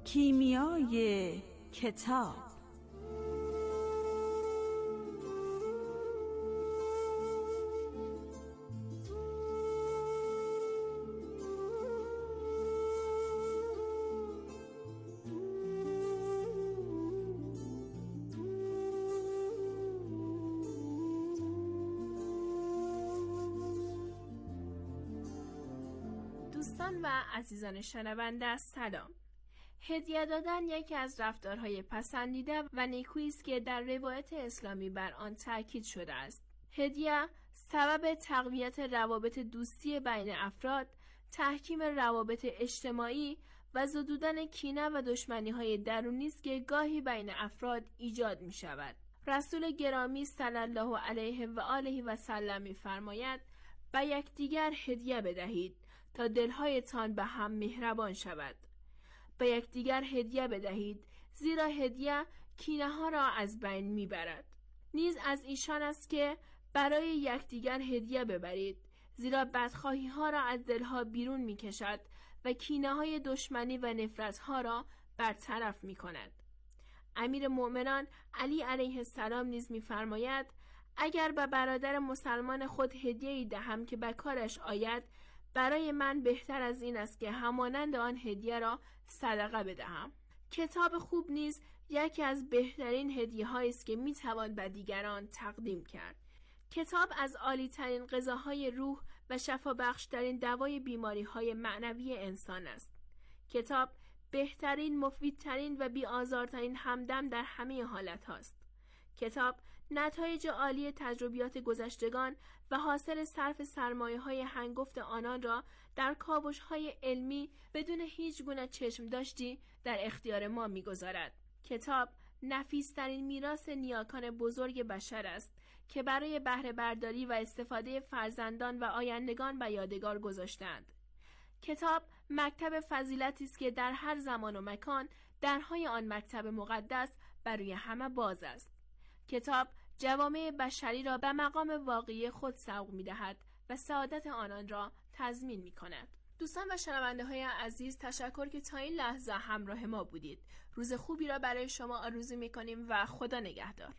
کیمیای کتاب. دوستان و عزیزان شنونده سلام. هدیه دادن یکی از رفتارهای پسندیده و نیکویی است که در روایت اسلامی بر آن تاکید شده است. هدیه سبب تقویت روابط دوستی بین افراد، تحکیم روابط اجتماعی و زدودن کینه و دشمنی‌های درونی است که گاهی بین افراد ایجاد می‌شود. رسول گرامی صلی الله علیه و آله و سلم می‌فرماید: به یکدیگر هدیه بدهید تا دلهایتان به هم مهربان شود. به یکدیگر هدیه بدهید زیرا هدیه کینه ها را از بین میبرد. نیز از ایشان است که برای یکدیگر هدیه ببرید زیرا بدخواهی ها را از دلها بیرون میکشد و کینه های دشمنی و نفرت ها را برطرف میکند. امیر مؤمنان علی علیه السلام نیز میفرماید: اگر به برادر مسلمان خود هدیه‌ای دهم که به کارش آید، برای من بهتر از این است که همانند آن هدیه را صدقه بدهم. کتاب خوب نیز یکی از بهترین هدیه‌هایی است که میتوان به دیگران تقدیم کرد. کتاب از عالی‌ترین غذاهای روح و شفابخش‌ترین دوای بیماری‌های معنوی انسان است. کتاب بهترین، مفیدترین و بی‌آزارترین همدم در همه حالت هاست. کتاب نتایج عالی تجربیات گذشتگان و حاصل صرف سرمایه‌های هنگفت آنان را در کاوش‌های علمی بدون هیچ گونه چشم داشتی در اختیار ما می‌گذارد. کتاب نفیس‌ترین میراث نیاکان بزرگ بشر است که برای بهره برداری و استفاده فرزندان و آیندگان به یادگار گذاشتند. کتاب مکتب فضیلتی است که در هر زمان و مکان درهای آن مکتب مقدس برای همه باز است. کتاب جوامع بشری را به مقام واقعی خود سوق می‌دهد و سعادت آنان را تضمین می‌کند. دوستان و شنونده های عزیز، تشکر که تا این لحظه همراه ما بودید. روز خوبی را برای شما آرزو می‌کنیم و خدا نگهدار.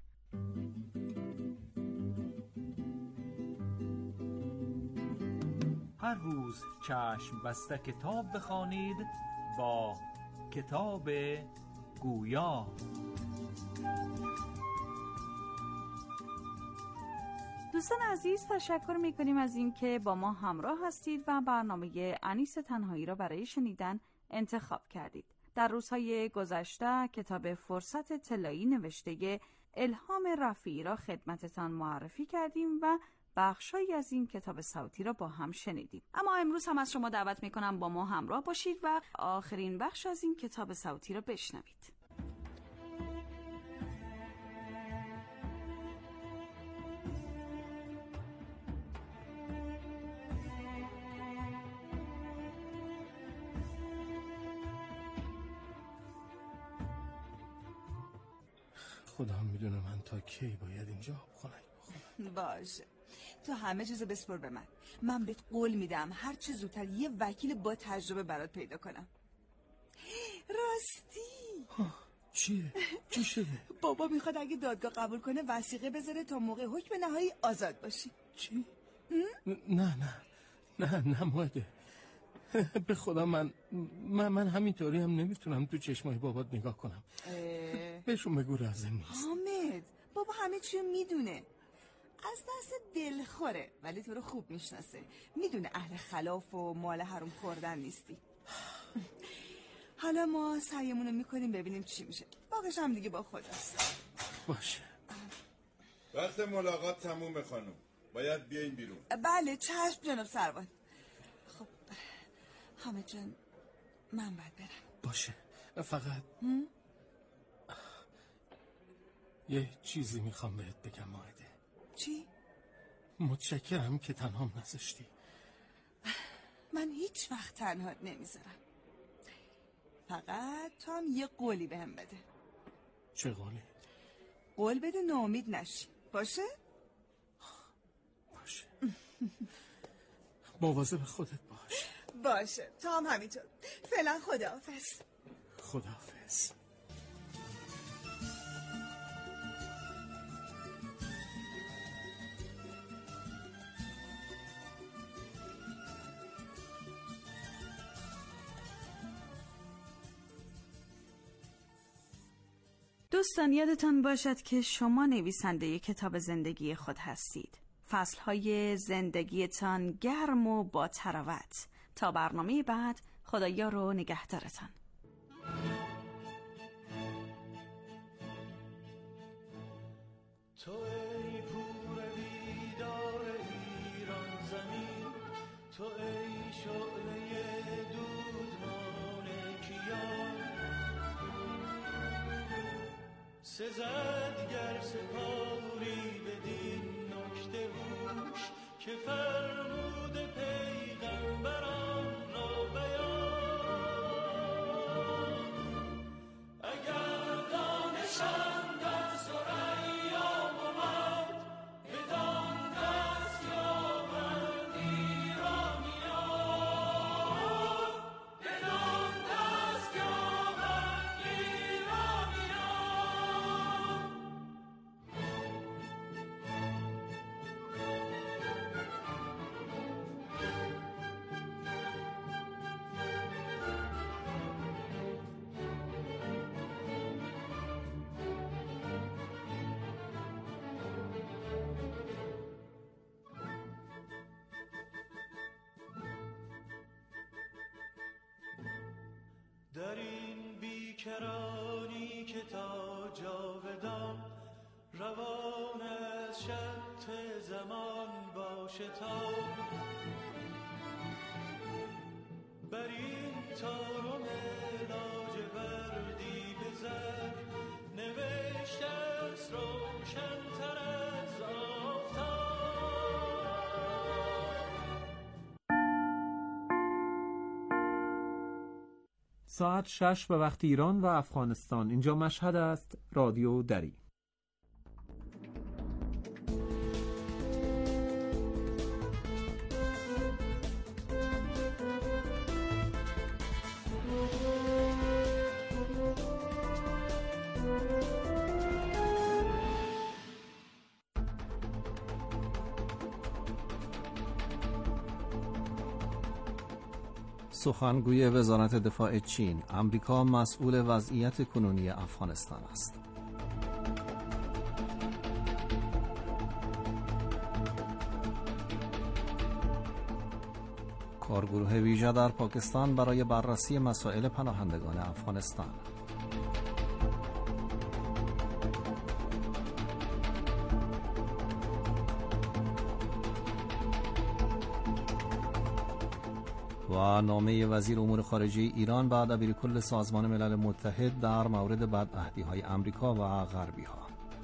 هر روز چشم بسته کتاب بخوانید با کتاب گویا. دوستان عزیز، تشکر میکنیم از اینکه با ما همراه هستید و برنامه انیس تنهایی را برای شنیدن انتخاب کردید. در روزهای گذشته کتاب فرصت طلایی نوشته الهام رفیعی را خدمتتان معرفی کردیم و بخشایی از این کتاب صوتی را با هم شنیدیم. اما امروز هم از شما دعوت میکنم با ما همراه باشید و آخرین بخش از این کتاب صوتی را بشنوید. خدا میدونه من تا کی باید اینجا آبخونک بخورم. باشه، تو همه چیزو بسپر به من بهت قول میدم هر چه زودتر یه وکیل با تجربه برات پیدا کنم. راستی چیه؟ چی شده؟ بابا میخواد اگه دادگاه قبول کنه وثیقه بذاره تا موقع حکم نهایی آزاد باشی. چی؟ نه ماده، به خدا من همینطوری هم نمیتونم تو چشمای بابات نگاه کنم. بهشون بگو لازم نیست. حامد، بابا همه چیو میدونه، از دست دلخوره، ولی تو رو خوب میشناسه، میدونه اهل خلاف و مال حروم خوردن نیستی. حالا ما سعیمونو میکنیم ببینیم چی میشه، باقیش هم دیگه با خداست. باشه. وقت ملاقات تمومه خانم، باید بیاین بیرون. بله چشم جناب سروان. خب حامد جان، من باید برم. باشه، فقط یه چیزی میخوام بهت بگم ماهده. چی؟ متشکرم که تنهام نذاشتی. من هیچ وقت تنهات نمیذارم، فقط تو هم یه قولی بهم بده. چه قولی؟ قول بده ناامید نشی، باشه؟ باشه. مواظب خودت باش. باشه، تو هم همینطور. فعلا خداحافظ. خداحافظ. دوستان یادتان باشد که شما نویسنده کتاب زندگی خود هستید. فصلهای زندگیتان گرم و با تراوت. تا برنامه بعد، خدایا رو نگهدارتان. تو ای پور بیدار ایران زمین، تو ای شعله دودمان کیان، سزد گر سپاری بدین نکته هوش که فرمود پیغمبران را بیان. اگر دانشم در ثریا بود، بدان دست یابند ایرانیان، بدان دست یابند ایرانیان. در این بیکرانی که تا جاودان روان از شط زمان باشه، تا بر این تارم لاجوردی بزن نوشته است روشن‌تر از آفتاب. ساعت 6 به وقت ایران و افغانستان. اینجا مشهد است. رادیو دری. سخنگوی وزارت دفاع چین: آمریکا مسئول وضعیت کنونی افغانستان است. کارگروه ویژه در پاکستان برای بررسی مسائل پناهندگان افغانستان. و نامه وزیر امور خارجه ایران به دبیرکل سازمان ملل متحد در مورد بدعهدی‌های آمریکا و غربی‌ها.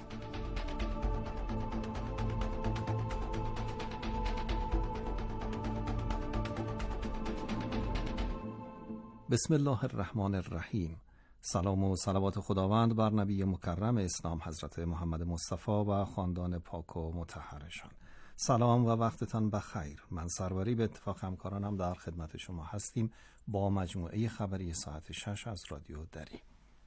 بسم الله الرحمن الرحیم. سلام و صلوات خداوند بر نبی مکرم اسلام حضرت محمد مصطفی و خاندان پاک و مطهرشان. سلام و وقتتان بخیر. من سروری به اتفاق همکارانم در خدمت شما هستیم با مجموعه خبری ساعت 6 از رادیو دری.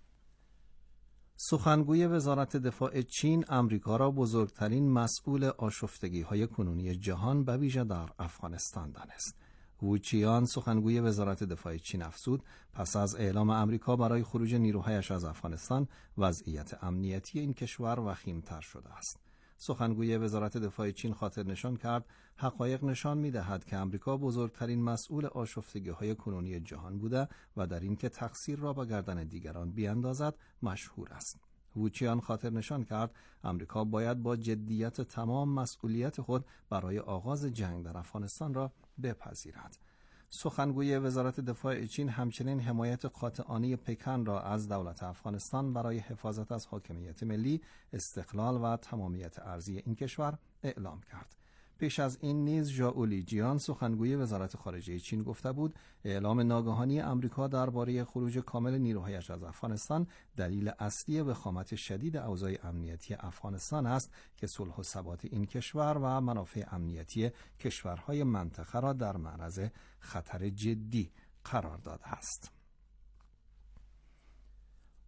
سخنگوی وزارت دفاع چین آمریکا را بزرگترین مسئول آشفتگی‌های کنونی جهان به ویژه در افغانستان دانست. وو چیان سخنگوی وزارت دفاع چین افزود پس از اعلام آمریکا برای خروج نیروهایش از افغانستان وضعیت امنیتی این کشور وخیم‌تر شده است. سخنگوی وزارت دفاع چین خاطر نشان کرد حقایق نشان می‌دهد که آمریکا بزرگترین مسئول آشفتگی‌های کنونی جهان بوده و در این که تقصیر را به گردن دیگران بیاندازد مشهور است. وو چیان خاطر نشان کرد آمریکا باید با جدیت تمام مسئولیت خود برای آغاز جنگ در افغانستان را بپذیرد. سخنگوی وزارت دفاع چین همچنین حمایت قاطعانه پکن را از دولت افغانستان برای حفاظت از حاکمیت ملی، استقلال و تمامیت ارضی این کشور اعلام کرد. پیش از این نیز ژائو لیجیان سخنگوی وزارت خارجه چین گفته بود اعلام ناگهانی آمریکا درباره خروج کامل نیروهایش از افغانستان دلیل اصلی وخامت شدید اوضاع امنیتی افغانستان است که صلح و ثبات این کشور و منافع امنیتی کشورهای منطقه را در معرض خطر جدی قرار داده است.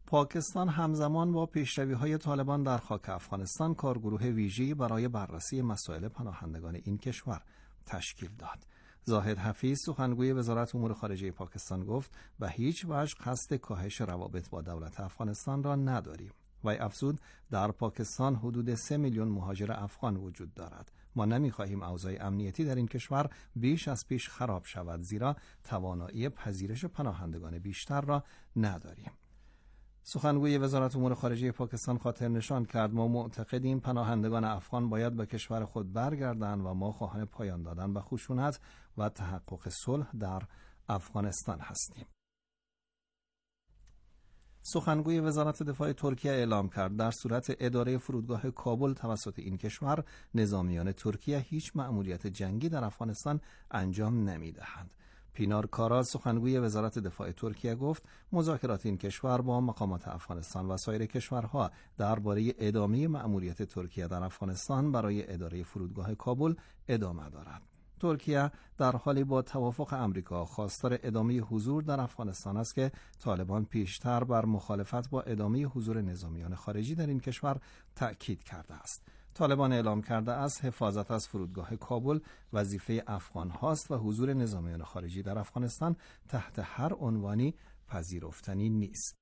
پاکستان همزمان با پیشروی‌های طالبان در خاک افغانستان کارگروه ویژه‌ای برای بررسی مسائل پناهندگان این کشور تشکیل داد. زاهد حفیظ سخنگوی وزارت امور خارجه پاکستان گفت به هیچ وجه قصد کاهش روابط با دولت افغانستان را نداریم. وی افزود در پاکستان حدود 3 میلیون مهاجر افغان وجود دارد. ما نمی‌خواهیم اوضاع امنیتی در این کشور بیش از پیش خراب شود، زیرا توانایی پذیرش پناهندگان بیشتر را نداریم. سخنگوی وزارت امور خارجه پاکستان خاطر نشان کرد ما معتقدیم پناهندگان افغان باید به کشور خود برگردند و ما خواهان پایان دادن به خشونت و تحقق صلح در افغانستان هستیم. سخنگوی وزارت دفاع ترکیه اعلام کرد در صورت اداره فرودگاه کابل توسط این کشور، نظامیان ترکیه هیچ مأموریت جنگی در افغانستان انجام نمی‌دهند. پینار کارا سخنگوی وزارت دفاع ترکیه گفت مذاکرات این کشور با مقامات افغانستان و سایر کشورها درباره ادامه مأموریت ترکیه در افغانستان برای اداره فرودگاه کابل ادامه دارد. ترکیه در حالی با توافق امریکا خواستار ادامه حضور در افغانستان است که طالبان پیشتر بر مخالفت با ادامه حضور نظامیان خارجی در این کشور تأکید کرده است. طالبان اعلام کرده است حفاظت از فرودگاه کابل وظیفه افغان هاست و حضور نظامیان خارجی در افغانستان تحت هر عنوانی پذیرفتنی نیست.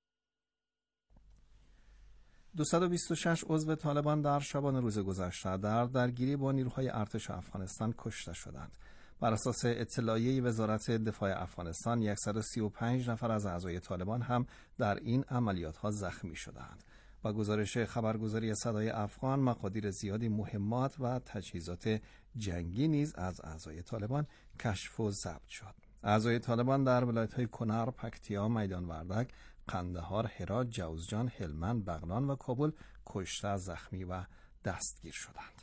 226 عضو طالبان در شبانه روز گذشته در درگیری با نیروهای ارتش افغانستان کشته شدند. بر اساس اطلاعیه وزارت دفاع افغانستان 135 نفر از اعضای طالبان هم در این عملیات‌ها زخمی شدند. با گزارش خبرگزاری صدای افغان مقادیر زیادی مهمات و تجهیزات جنگی نیز از اعضای طالبان کشف و ضبط شد. اعضای طالبان در ولایت‌های کنر، پکتیا، میدان وردک، قندهار، هرات، جوزجان، هلمند، بغلان و کابل کشته، زخمی و دستگیر شدند.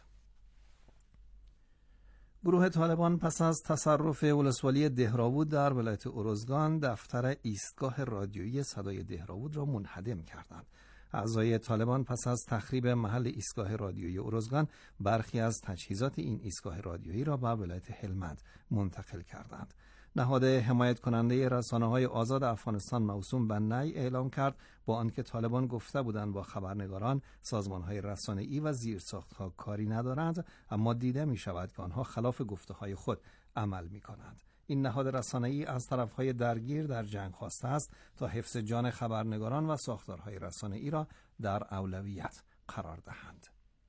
گروه طالبان پس از تصرف ولسوالی دهراوود در ولایت ارزگان دفتر ایستگاه رادیویی صدای دهراوود را منهدم کردند. اعضای طالبان پس از تخریب محل ایستگاه رادیویی ارزگان برخی از تجهیزات این ایستگاه رادیویی را به ولایت هلمند منتقل کردند. نهاد حمایت کننده رسانه‌های آزاد افغانستان موسوم به نی اعلام کرد با آنکه طالبان گفته بودند با خبرنگاران، سازمان‌های رسانه‌ای و زیرساخت‌ها کاری ندارند، اما دیده می‌شود که آنها خلاف گفته‌های خود عمل می‌کنند. این نهاد رسانه‌ای از طرف‌های درگیر در جنگ خواسته است تا حفظ جان خبرنگاران و ساختارهای رسانه‌ای را در اولویت قرار دهند.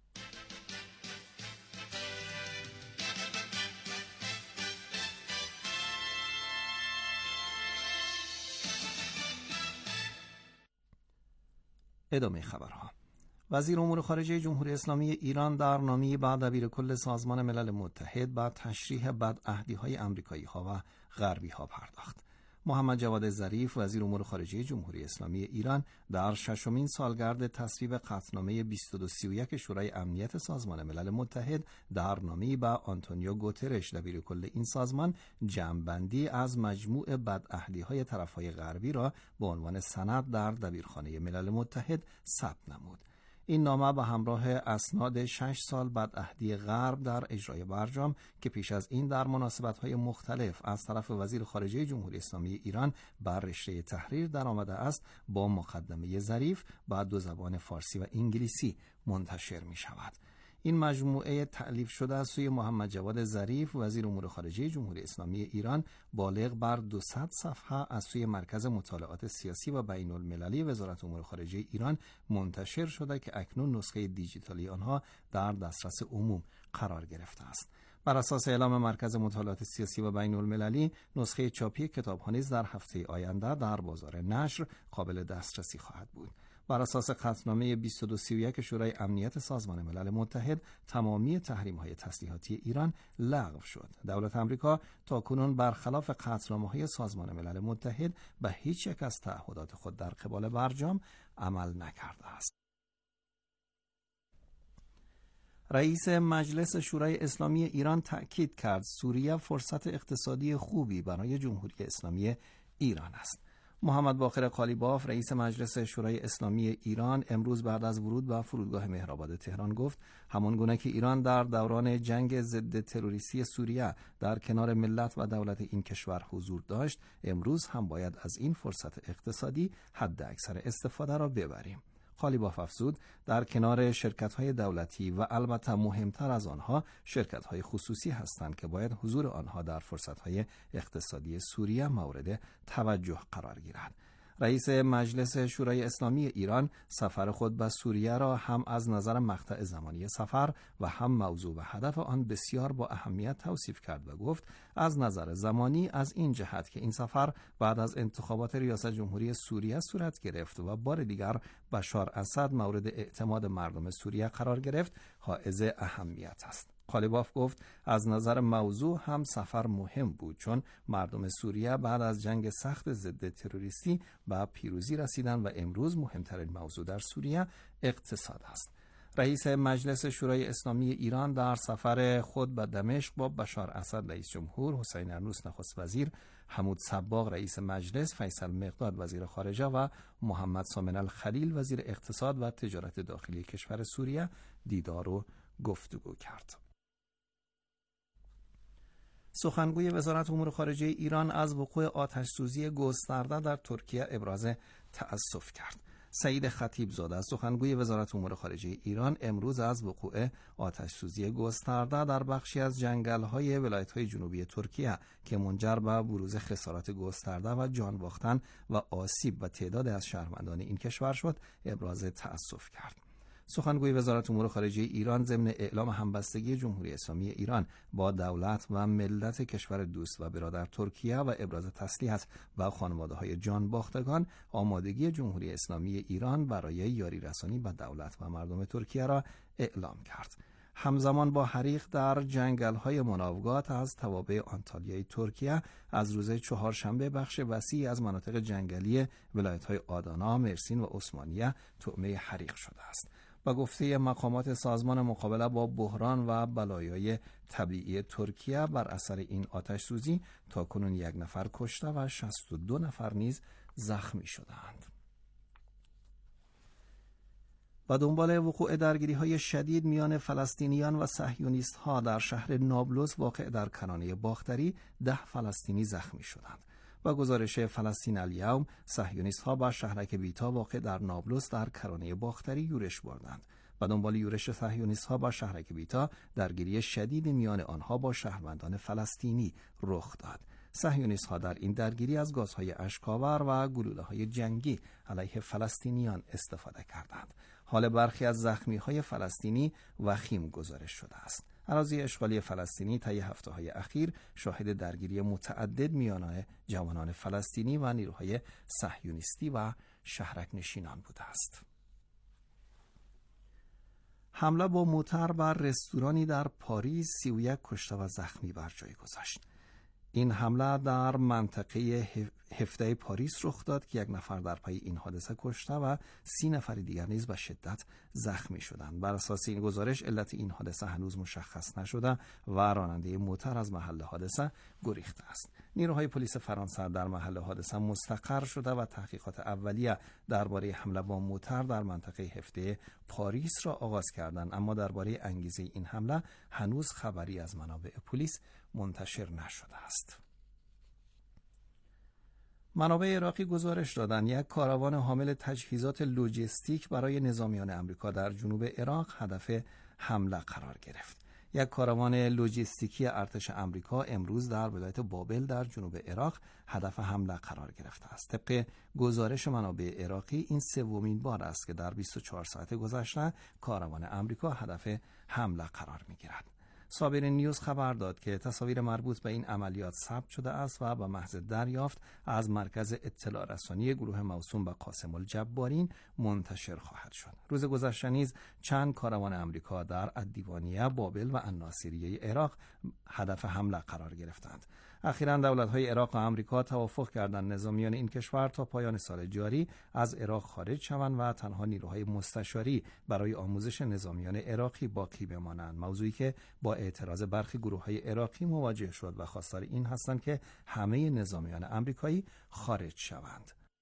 ادامه خبرها. وزیر امور خارجه جمهوری اسلامی ایران در نامه‌ای به دبیرکل سازمان ملل متحد به تشریح بدعهدی‌های آمریکایی‌ها و غربی‌ها پرداخت. محمد جواد ظریف وزیر امور خارجه جمهوری اسلامی ایران در 6مین سالگرد تصویب قطعنامه 2231 شورای امنیت سازمان ملل متحد در نامه‌ای به آنتونیو گوترش دبیرکل این سازمان جمع‌بندی از مجموع بدعهدی‌های طرف‌های غربی را به عنوان سند در دبیرخانه ملل متحد ثبت نمود. این نامه به همراه اسناد 6 سال بدعهدی غرب در اجرای برجام که پیش از این در مناسبت‌های مختلف از طرف وزیر خارجه جمهوری اسلامی ایران بر رشته تحریر درآمده است، با مقدمه ظریف به 2 زبان فارسی و انگلیسی منتشر می‌شود. این مجموعه تألیف شده از سوی محمد جواد ظریف وزیر امور خارجه جمهوری اسلامی ایران بالغ بر 200 صفحه از سوی مرکز مطالعات سیاسی و بین المللی وزارت امور خارجه ایران منتشر شده که اکنون نسخه دیجیتالی آنها در دسترس عموم قرار گرفته است. بر اساس اعلام مرکز مطالعات سیاسی و بین المللی، نسخه چاپی کتاب‌ها نیز در هفته آینده در بازار نشر قابل دسترسی خواهد بود. بر اساس قطعنامه 2231 شورای امنیت سازمان ملل متحد، تمامی تحریم‌های تسلیحاتی ایران لغو شد. دولت آمریکا تاکنون برخلاف قطعنامه‌های سازمان ملل متحد به هیچ یک از تعهدات خود در قبال برجام عمل نکرده است. رئیس مجلس شورای اسلامی ایران تأکید کرد سوریه فرصت اقتصادی خوبی برای جمهوری اسلامی ایران است. محمد باقر قالیباف رئیس مجلس شورای اسلامی ایران امروز بعد از ورود به فرودگاه مهرآباد تهران گفت همان گونه که ایران در دوران جنگ ضد تروریستی سوریه در کنار ملت و دولت این کشور حضور داشت، امروز هم باید از این فرصت اقتصادی حد اکثر استفاده را ببریم. قالیباف افزود در کنار شرکت‌های دولتی و البته مهمتر از آنها شرکت‌های خصوصی هستند که باید حضور آنها در فرصت‌های اقتصادی سوریه مورد توجه قرار گیرد. رئیس مجلس شورای اسلامی ایران سفر خود به سوریه را هم از نظر مقطع زمانی سفر و هم موضوع و هدف آن بسیار با اهمیت توصیف کرد و گفت از نظر زمانی از این جهت که این سفر بعد از انتخابات ریاست جمهوری سوریه صورت گرفت و بار دیگر بشار اسد مورد اعتماد مردم سوریه قرار گرفت حائز اهمیت است. قالیباف گفت از نظر موضوع هم سفر مهم بود چون مردم سوریه بعد از جنگ سخت ضد تروریستی به پیروزی رسیدند و امروز مهمترین موضوع در سوریه اقتصاد است. رئیس مجلس شورای اسلامی ایران در سفر خود به دمشق با بشار اسد رئیس جمهور، حسین ارنوس نخست وزیر، حمود صباغ رئیس مجلس، فیصل مقداد وزیر خارجه و محمد سامن الخلیل وزیر اقتصاد و تجارت داخلی کشور سوریه دیدار و گفتگو کرد. سخنگوی وزارت امور خارجه ایران از وقوع آتش‌سوزی گسترده در ترکیه ابراز تأسف کرد. سعید خطیبزاده سخنگوی وزارت امور خارجه ایران امروز از وقوع آتش‌سوزی گسترده در بخشی از جنگل‌های ولایت‌های جنوبی ترکیه که منجر به بروز خسارات گسترده و جان باختن و آسیب و تعداد از شهروندان این کشور شد ابراز تأسف کرد. سخنگوی وزارت امور خارجه ایران ضمن اعلام همبستگی جمهوری اسلامی ایران با دولت و ملت کشور دوست و برادر ترکیه و ابراز تسلیت و خانواده‌های جان باختگان، آمادگی جمهوری اسلامی ایران برای یاری رسانی به دولت و مردم ترکیه را اعلام کرد. همزمان با حریق در جنگل‌های مناوگات از توابع آنتالیای ترکیه از روز چهارشنبه بخش وسیعی از مناطق جنگلی ولایت‌های آدانا، مرسین و عثمانیه طعمه حریق شده است. با گفته مقامات سازمان مقابله با بحران و بلایای طبیعی ترکیه بر اثر این آتش‌سوزی تاکنون 1 نفر کشته و 62 نفر نیز زخمی شدند. و دنبال وقوع درگیری‌های شدید میان فلسطینیان و صهیونیست‌ها در شهر نابلس واقع در کنانه باختری 10 فلسطینی زخمی شدند. با گزارش فلسطین الیوم، صهیونیست‌ها با شهرک بیتا واقع در نابلس در کرانه باختری یورش بردند. و دنبال یورش صهیونیست‌ها با شهرک بیتا درگیری شدید میان آنها با شهروندان فلسطینی رخ داد. صهیونیست‌ها در این درگیری از گازهای اشک‌آور و گلوله‌های جنگی علیه فلسطینیان استفاده کردند. حال برخی از زخمی‌های فلسطینی وخیم گزارش شده است. اراضی اشغالی فلسطینی طی هفته‌های اخیر شاهد درگیری متعدد میان جوانان فلسطینی و نیروهای صهیونیستی و شهرک نشینان بوده است. حمله با موتر بر رستورانی در پاریس 31 کشته و زخمی بر جای گذاشت. این حمله در منطقه هفته پاریس رخ داد که 1 نفر در پای این حادثه کشته و 30 نفر دیگر نیز به شدت زخمی شدند. بر اساس این گزارش علت این حادثه هنوز مشخص نشده و راننده موتر از محل حادثه گریخته است. نیروهای پلیس فرانسه در محل حادثه مستقر شده و تحقیقات اولیه درباره حمله با موتر در منطقه هفته پاریس را آغاز کردند، اما درباره انگیزه این حمله هنوز خبری از منابع پلیس منتشر نشده است. منابع عراقی گزارش دادند یک کاروان حامل تجهیزات لوجستیک برای نظامیان آمریکا در جنوب عراق هدف حمله قرار گرفت. یک کاروان لوجستیکی ارتش آمریکا امروز در ولایت بابل در جنوب عراق هدف حمله قرار گرفته است. طبق گزارش منابع عراقی این 3مین بار است که در 24 ساعت گذشته کاروان آمریکا هدف حمله قرار می‌گیرد. صابرین نیوز خبر داد که تصاویر مربوط به این عملیات ثبت شده است و به محض دریافت از مرکز اطلاع رسانی گروه موسوم به قاسم الجبارین منتشر خواهد شد. روز گذشته نیز چند کاروان آمریکا در الدیوانیه، بابل و الناصریه عراق هدف حمله قرار گرفتند. اخیراً دولت‌های عراق و آمریکا توافق کردند نظامیان این کشور تا پایان سال جاری از عراق خارج شوند و تنها نیروهای مستشاری برای آموزش نظامیان عراقی باقی بمانند، موضوعی که با اعتراض برخی گروه‌های عراقی مواجه شد و خواستار این هستند که همه نظامیان آمریکایی خارج شوند.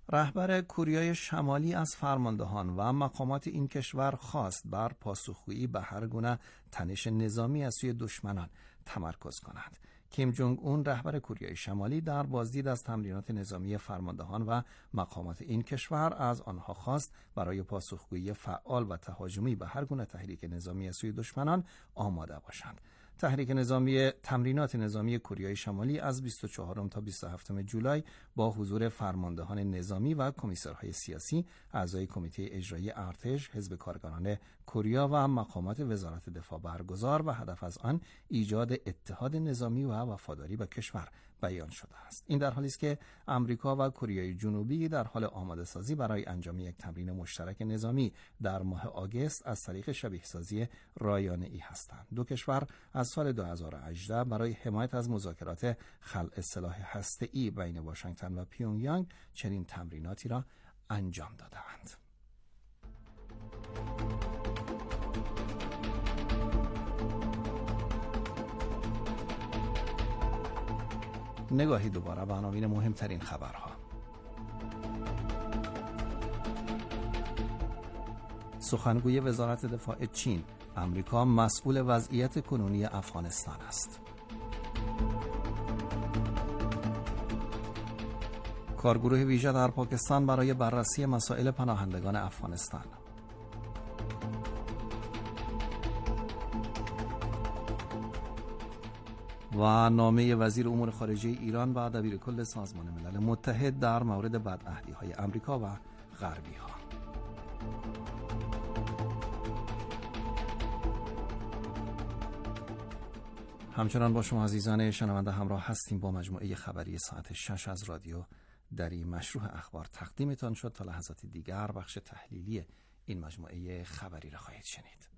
رهبر کره شمالی از فرماندهان و مقامات این کشور خواست بر پاسخگویی به هر گونه تنش نظامی از سوی دشمنان تمرکز کنند. کیم جونگ اون رهبر کره شمالی در بازدید از تمرینات نظامی فرماندهان و مقامات این کشور از آنها خواست برای پاسخگویی فعال و تهاجمی به هر گونه تحریک نظامی از سوی دشمنان آماده باشند. تمرینات نظامی کره شمالی از 24 تا 27 جولای با حضور فرماندهان نظامی و کمیسرهای سیاسی، اعضای کمیته اجرایی ارتش، حزب کارگران کره و مقامات وزارت دفاع برگزار و هدف از آن ایجاد اتحاد نظامی و وفاداری به کشور بیان شده است. این در حالی است که آمریکا و کره جنوبی در حال آماده سازی برای انجام یک تمرین مشترک نظامی در ماه آگوست از طریق شبیه سازی رایانه‌ای هستند. دو کشور از سال 2018 برای حمایت از مذاکرات خلع سلاح هسته‌ای بین واشنگتن و پیونگیانگ چنین تمریناتی را انجام دادند. نگاهی دوباره به عناوین مهمترین خبرها. سخنگوی وزارت دفاع چین: آمریکا مسئول وضعیت کنونی افغانستان است. کارگروه ویژه در پاکستان برای بررسی مسائل پناهندگان افغانستان. و نامه وزیر امور خارجه ایران و دبیرکل سازمان ملل متحد در مورد بدعهدی‌های آمریکا و غربی‌ها. همچنان با شما عزیزان شنونده همراه هستیم. با مجموعه خبری ساعت 6 از رادیو دری مشروع اخبار تقدیمتان شد. تا لحظات دیگر بخش تحلیلی این مجموعه خبری را خواهید شنید.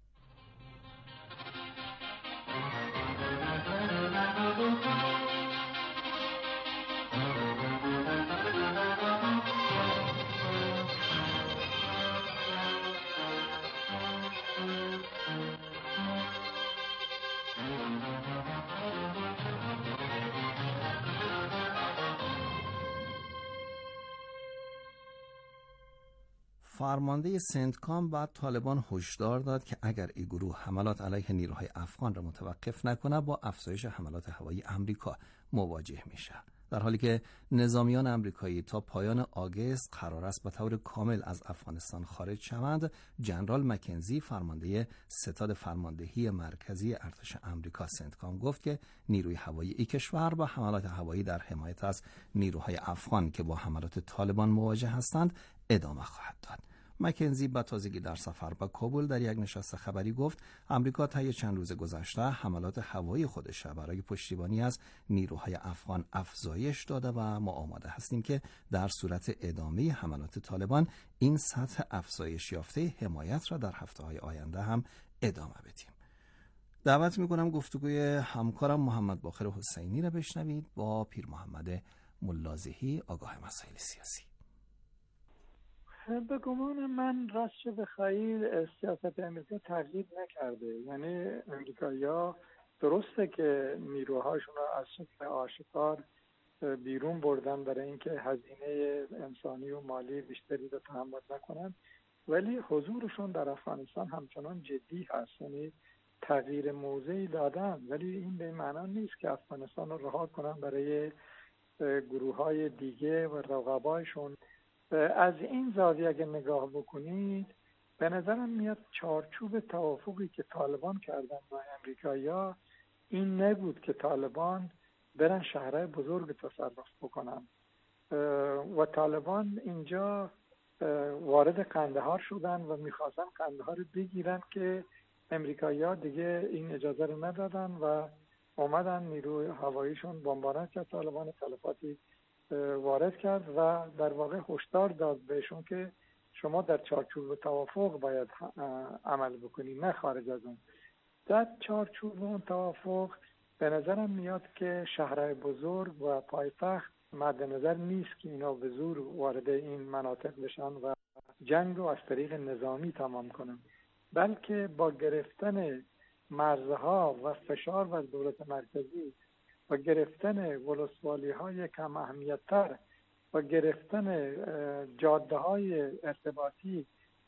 فرمانده سنتکام بعد طالبان هشدار داد که اگر این گروه حملات علیه نیروهای افغان را متوقف نکنه با افزایش حملات هوایی آمریکا مواجه میشه. در حالی که نظامیان آمریکایی تا پایان آگوست قرار است به طور کامل از افغانستان خارج شوند، ژنرال مکنزی فرمانده ستاد فرماندهی مرکزی ارتش آمریکا سنتکام گفت که نیروی هوایی این کشور با حملات هوایی در حمایت از نیروهای افغان که با حملات طالبان مواجه هستند ادامه خواهد داد. مکنزی با تازگی در سفر به کابل در یک نشست خبری گفت آمریکا طی چند روز گذشته حملات هوایی خودش برای پشتیبانی از نیروهای افغان افزایش داده و ما آماده هستیم که در صورت ادامه حملات طالبان این سطح افزایش یافته حمایت را در هفته‌های آینده هم ادامه بدیم. دعوت می‌کنم گفتگوی همکارم محمد باقر حسینی را بشنوید با پیر محمد ملازهی آگاه مسائل سیاسی. به گمان من راستش بخواهید سیاست امریکا تغییر نکرده. یعنی امریکایی‌ها درسته که نیروهاشون رو از شکل آشکار بیرون بردن برای اینکه هزینه انسانی و مالی بیشتری رو تحمل نکنن، ولی حضورشون در افغانستان همچنان جدی هست. یعنی تغییر موضعی دادن، ولی این به معنا نیست که افغانستان رو رها کنن برای گروه‌های دیگه و رقبایشون. از این زاویه اگه نگاه بکنید به نظرم میاد چارچوب توافقی که طالبان کردن با امریکایی‌ها این نبود که طالبان برن شهرهای بزرگ تصرف بکنن و طالبان اینجا وارد قندهار شدن و میخواستن قندهار رو بگیرن که امریکایی‌ها دیگه این اجازه رو ندادن و اومدن نیروی هواییشون بمباران کرد. طالبان تلفاتی وارد کرد و در واقع هشدار داد بهشون که شما در چارچوب توافق باید عمل بکنید، نه خارج از اون. در چارچوب اون توافق به نظرم میاد که شهرهای بزرگ و پایتخت مد نظر نیست که اینا به زور وارد این مناطق بشن و جنگ رو از طریق نظامی تمام کنن، بلکه با گرفتن مرزها و فشار بر دولت مرکزی و گرفتن ولسوالی‌های کم اهمیت‌تر و گرفتن جاده‌های ارتباطی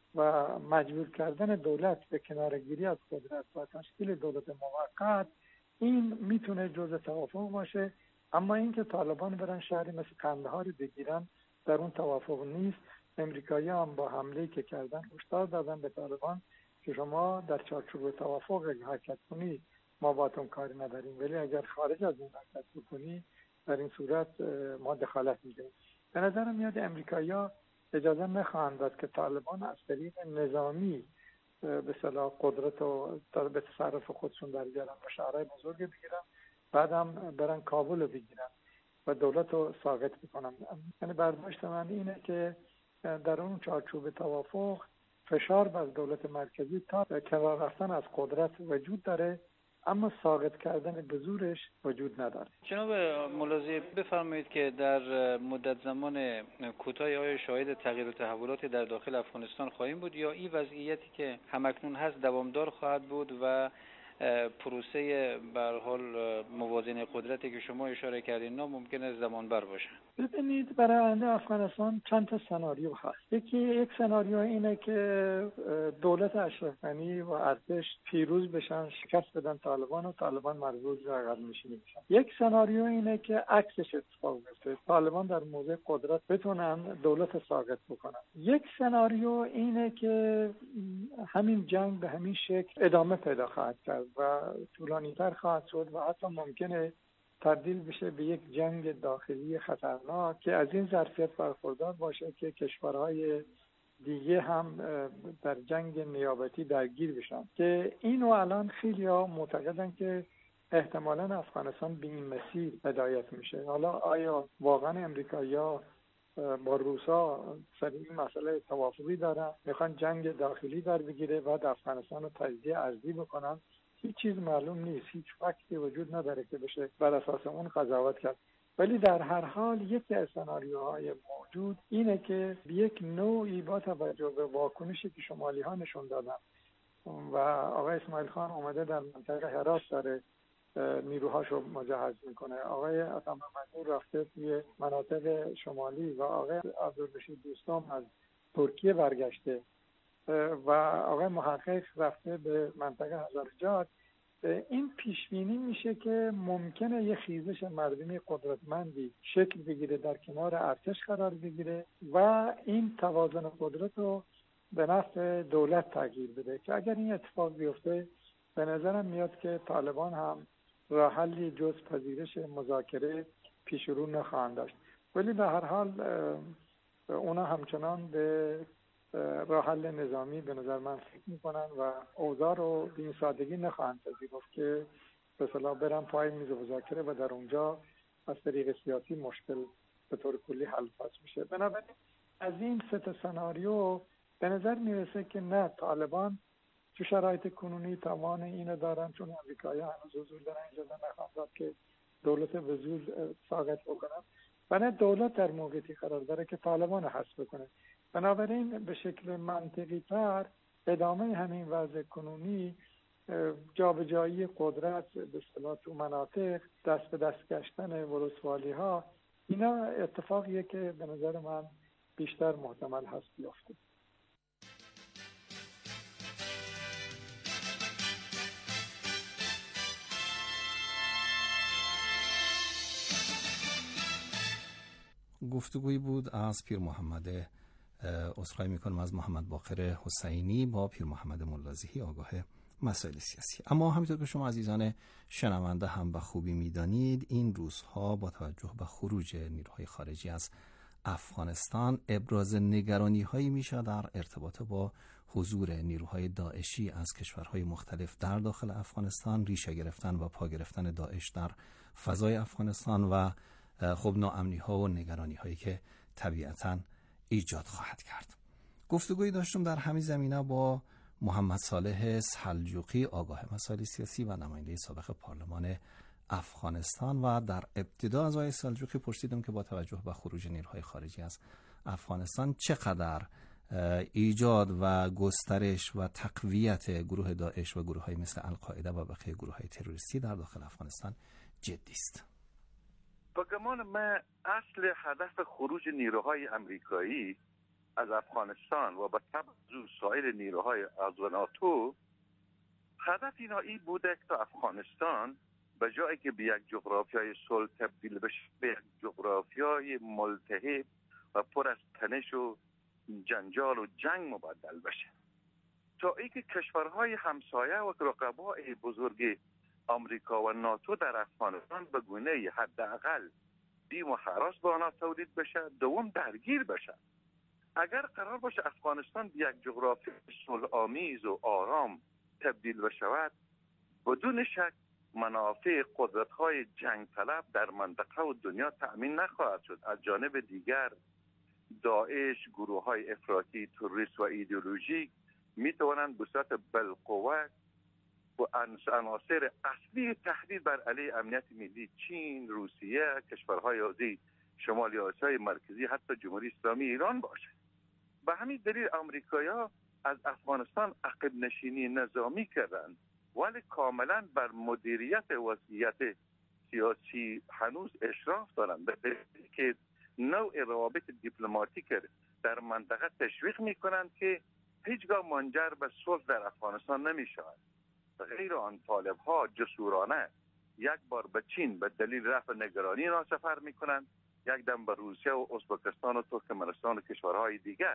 و مجبور کردن دولت به کنارگیری از قدرت و تشکیل دولت موقت، این میتونه جزء توافق باشه. اما اینکه طالبان برن شهری مثل قندهار بگیرن، در اون توافق نیست. امریکایی‌ها هم با حمله‌ای که کردن هشدار دادن به طالبان که شما در چارچوب توافق حرکت کنی ما باهاتون کاری نداریم، ولی اگر خارج از این حرکت بکنی در این صورت ما دخالت می‌کنیم. به نظر میاد امریکایی‌ها اجازه نخواهند داد که طالبان از طریق نظامی به اصطلاح قدرت رو به تصرف خودشون در بیارن و شهرهای بزرگ بگیرن، بعدم برن کابل رو بگیرن و دولت رو ساقط بکنن. یعنی برداشت من اینه که در اون چارچوب توافق فشار بر دولت مرکزی تا کنار رفتن از قدرت وجود داره، اما ساقط کردن به زورش وجود نداره. جناب ملاذی بفرمایید که در مدت زمان کوتاهی آیا شاهد تغییر و تحولاتی در داخل افغانستان خواهیم بود یا این وضعیتی که همکنون هست دوامدار خواهد بود و پروسه به هر حال موازنه قدرتی که شما اشاره کردین ممکنه زمان بر باشه؟ ببینید، برای آینده افغانستان چند تا سناریو هست. یک سناریو اینه که دولت اشرف غنی و ارتش پیروز بشن، شکست بدن طالبان و طالبان مربوط به عقب نشینی بشن. یک سناریو اینه که عکسش اتفاق بیفته، طالبان در موضع قدرت بتونن دولت ساقط بکنن. یک سناریو اینه که همین جنگ به همین شکل ادامه پیدا خواهد کرد و طولانی‌تر خواهد شد و حتی ممکنه تبدیل بشه به یک جنگ داخلی خطرناک که از این ظرفیت برخوردار باشه که کشورهای دیگه هم در جنگ نیابتی درگیر بشن، که اینو الان خیلی‌ها معتقدن که احتمالاً افغانستان به این مسیر هدایت میشه. حالا آیا واقعاً امریکایی‌ها با روسا سر این مسئله توافقی دارن، میخوان جنگ داخلی در بگیره و افغانستان رو تجزیه ارضی بکنن؟ هیچ چیز معلوم نیست، هیچ فکتی وجود نداره که بشه بر اساس اون قضاوت کرد. ولی در هر حال یکی از سناریوهای موجود اینه که به یک نوعی با توجه به واکنشی که شمالی ها نشون دادن و آقای اسماعیل خان اومده در منطقه هرات داره نیروهاشو مجهز میکنه، آقای عطامحمدی رفته توی مناطق شمالی و آقای عبدالرشید دوستام از ترکیه برگشته و آقای محقق رفته به منطقه هزارجات، این پیشبینی میشه که ممکنه یه خیزش مردمی قدرتمندی شکل بگیره، در کنار ارتش قرار بگیره و این توازن قدرت رو به نفع دولت تغییر بده، که اگر این اتفاق بیفته به نظرم میاد که طالبان هم راه حلی جز پذیرش مذاکره پیش رو نخواهند داشت. ولی به هر حال اونا همچنان به راه حل نظامی به نظر من فکر میکنن و اوضاع رو به این سادگی نخواهند پذیرفت که به اصطلاح برن پای میز مذاکره و در اونجا از طریق سیاسی مشکل به طور کلی حل فصل میشه. بنابراین از این سه تا سناریو به نظر میرسه که نه، طالبان تو شرایط کنونی توان اینو دارن، چون امریکایی‌ها هنوز حضور دارن، اجازه نخواهند داد که دولت به زور ساقط بکنن و نه دولت در موقعیتی قرار داره که طالبان رو حذف بکنه. بنابراین به شکل منطقی تر ادامه همین وضع کنونی، جابجایی قدرت به اصطلاح تو مناطق، دست به دست گشتن ولسوالی ها، اینا اتفاقیه که به نظر من بیشتر محتمل هست بیفته. گفتگویی بود از پیر محمد عذرخواهی میکنم از محمد باقر حسینی با پیر محمد ملاذی آگاه مسائل سیاسی. اما همینطور که شما عزیزان شنونده هم به خوبی میدانید، این روزها با توجه به خروج نیروهای خارجی از افغانستان ابراز نگرانی هایی میشه در ارتباط با حضور نیروهای داعشی از کشورهای مختلف در داخل افغانستان، ریشه گرفتن و پا گرفتن داعش در فضای افغانستان و خب ناامنی ها و نگرانی هایی که طبیعتاً ایجاد خواهد کرد. گفتگویی داشتم در همین زمینه با محمد صالح سلجوقی آگاه مسائل سیاسی و نماینده سابق پارلمان افغانستان و در ابتدا از آقای سلجوقی پرسیدم که با توجه به خروج نیروهای خارجی از افغانستان چقدر ایجاد و گسترش و تقویت گروه داعش و گروه‌های مثل القاعده و بقیه گروه‌های تروریستی در داخل افغانستان جدی است. با گمان من اصل هدف خروج نیروهای امریکایی از افغانستان و به تبع سایر نیروهای عضو ناتو، هدف اینا این بوده که افغانستان به جایی که به یک جغرافیای صلح تبدیل بشه به یک جغرافیای ملتهب و پر از تنش و جنجال و جنگ مبدل بشه، تا اینکه کشورهای همسایه و رقبای بزرگ آمریکا و ناتو در افغانستان به گونه حداقل بیم و هراس با آنها تولید بشه، دوم درگیر بشه. اگر قرار باشه افغانستان به یک جغرافی صلح آمیز و آرام تبدیل بشود، بدون شک منافع قدرت‌های جنگ طلب در منطقه و دنیا تأمین نخواهد شد. از جانب دیگر داعش، گروه‌های افراطی، تروریست و ایدئولوژیک می‌توانند به صورت بالقوه و عناصر اصلی تهدید بر علیه امنیت ملی چین، روسیه، کشورهای حوزه شمالی آسیای مرکزی، حتی جمهوری اسلامی ایران باشه. به همین دلیل آمریکایی‌ها از افغانستان عقب نشینی نظامی کردند، ولی کاملا بر مدیریت وضعیت سیاسی هنوز اشراف دارند، به دلیلی که نوع روابط دیپلماتیک در منطقه تشویق میکنند که هیچگاه منجر به صلح در افغانستان نمیشود. غیر آن طالب‌ها جسورانه یک بار به چین به دلیل رفع نگرانی را سفر میکنند، یک دم به روسیه و ازبکستان و ترکمنستان و کشورهای دیگر.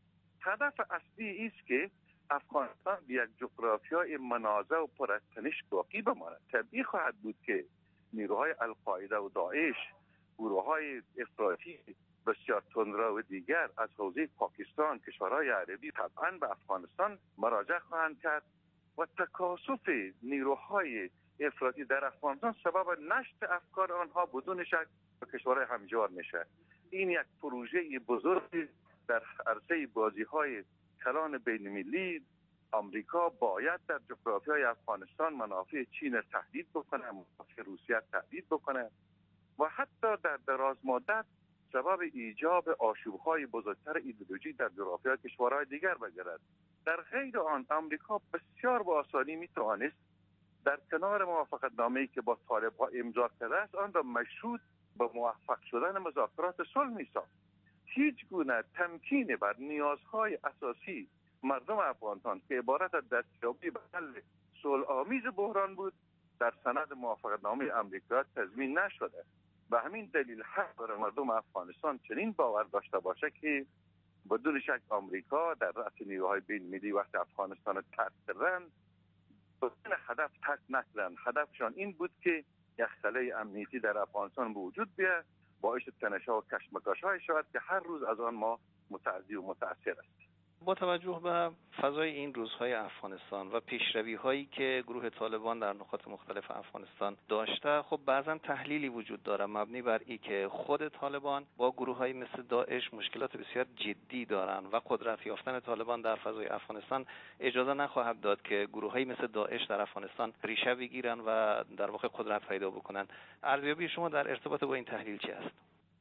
هدف اصلی است که افغانستان به یک جغرافیای منازع و پر از تنش باقی بماند. طبیعی خواهد بود که نیروهای القاعده و داعش، گروه‌های افراطی بسیار تندرو و دیگر از حوزه پاکستان، کشورهای عربی طبعا به افغانستان مراجعه خواهند کرد و تکاثف نیروهای افراطی در افغانستان سبب نشت افکار آنها بدون شک به کشورهای همجوار میشه. این یک پروژه بزرگ در عرصه بازی‌های کلان بین‌المللی. آمریکا باید در جغرافیای افغانستان منافع چین تهدید بکنه، منافع روسیه تهدید بکنه و حتی در دراز مدت سبب ایجاب آشوب‌های بزرگتر ایدئولوژی در جغرافیای کشورهای دیگر بگردد. در غیر آن آمریکا بسیار با آسانی میتوانست در کنار موافقت نامه‌ای که با طالب‌ها امضا کرده است آن را مشروط به موفق شدن مذاکرات صلح می‌ساخت. هیچ گونه تمکین بر نیازهای اساسی مردم افغانستان که عبارت از دستیابی به حل صلح‌آمیز بحران بود در سند موافقت نامه آمریکا تضمین نشده. به همین دلیل حق داره مردم افغانستان چنین باور داشته باشه که بدون شک آمریکا در رأس نیروهای بین‌المللی وقت افغانستان را ترک کردند بدون هدف ترک نکردند. هدفشان این بود که یک خلأ امنیتی در افغانستان به وجود بیاید، باعث تنش‌ها و کشمکش‌های شود که هر روز از آن ما متأذی و متأثر است. با توجه به فضای این روزهای افغانستان و پیشروی‌هایی که گروه طالبان در نقاط مختلف افغانستان داشته، خب بعضا تحلیلی وجود داره مبنی بر این که خود طالبان با گروه‌هایی مثل داعش مشکلات بسیار جدی دارن و قدرت یافتن طالبان در فضای افغانستان اجازه نخواهد داد که گروه‌هایی مثل داعش در افغانستان ریشه بگیرن و در واقع قدرت پیدا بکنن. ارزیابی شما در ارتباط با این تحلیل چی است؟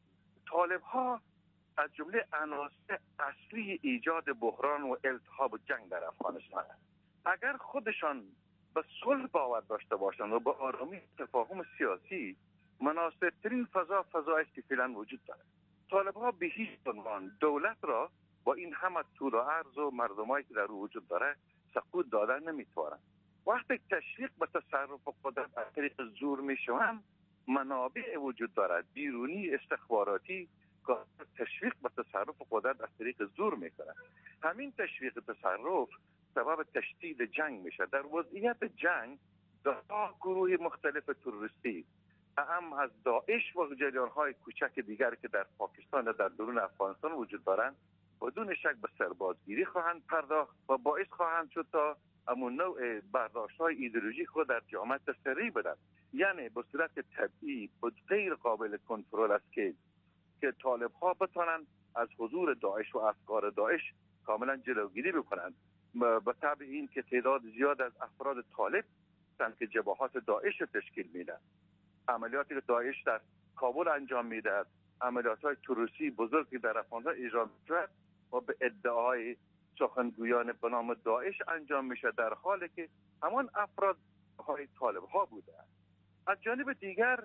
طالب‌ها از جمله عناصر اصلی ایجاد بحران و التهاب و جنگ در افغانستان است. اگر خودشان به صلح باور داشته باشند و به آرامی تفاهم سیاسی، مناسب‌ترین فضا است که فعلا وجود دارد. طالب‌ها به هیچ عنوان دولت را با این همه طول و عرض و مردمایی که در او وجود داره سقوط دادن نمیتوانند. وقتی تشویق به تصرف قدرت از طریق زور میشوند، منابع وجود دارد بیرونی استخباراتی که تشویق به تصرف قدرت از طریق زور میکنه. همین تشویق تصرف سبب تشدید جنگ میشه. در وضعیت جنگ دو گروه مختلف تروریستی اهم از داعش و جریان‌های کوچک دیگر که در پاکستان و در درون افغانستان وجود دارند بدون شک به سربازگیری خواهند پرداخت و باعث خواهند شد تا همون نوع برداشت‌های ایدئولوژیک خود در جامعه تسری بدن. یعنی به صورت طبیعی غیر قابل کنترل است که طالب‌ها بتوانند از حضور داعش و افکار داعش کاملا جلوگیری بکنند. به طبع این که تعداد زیاد از افراد طالب هستند که جبهات داعش تشکیل میدن. عملیاتی که داعش در کابل انجام میدهد، عملیات‌های تروریستی بزرگی در افغانستان اجرا می‌شود و به ادعای سخنگویان به نام داعش انجام میشه، در حالی که همان افراد های طالب‌ها بوده. از جانب دیگر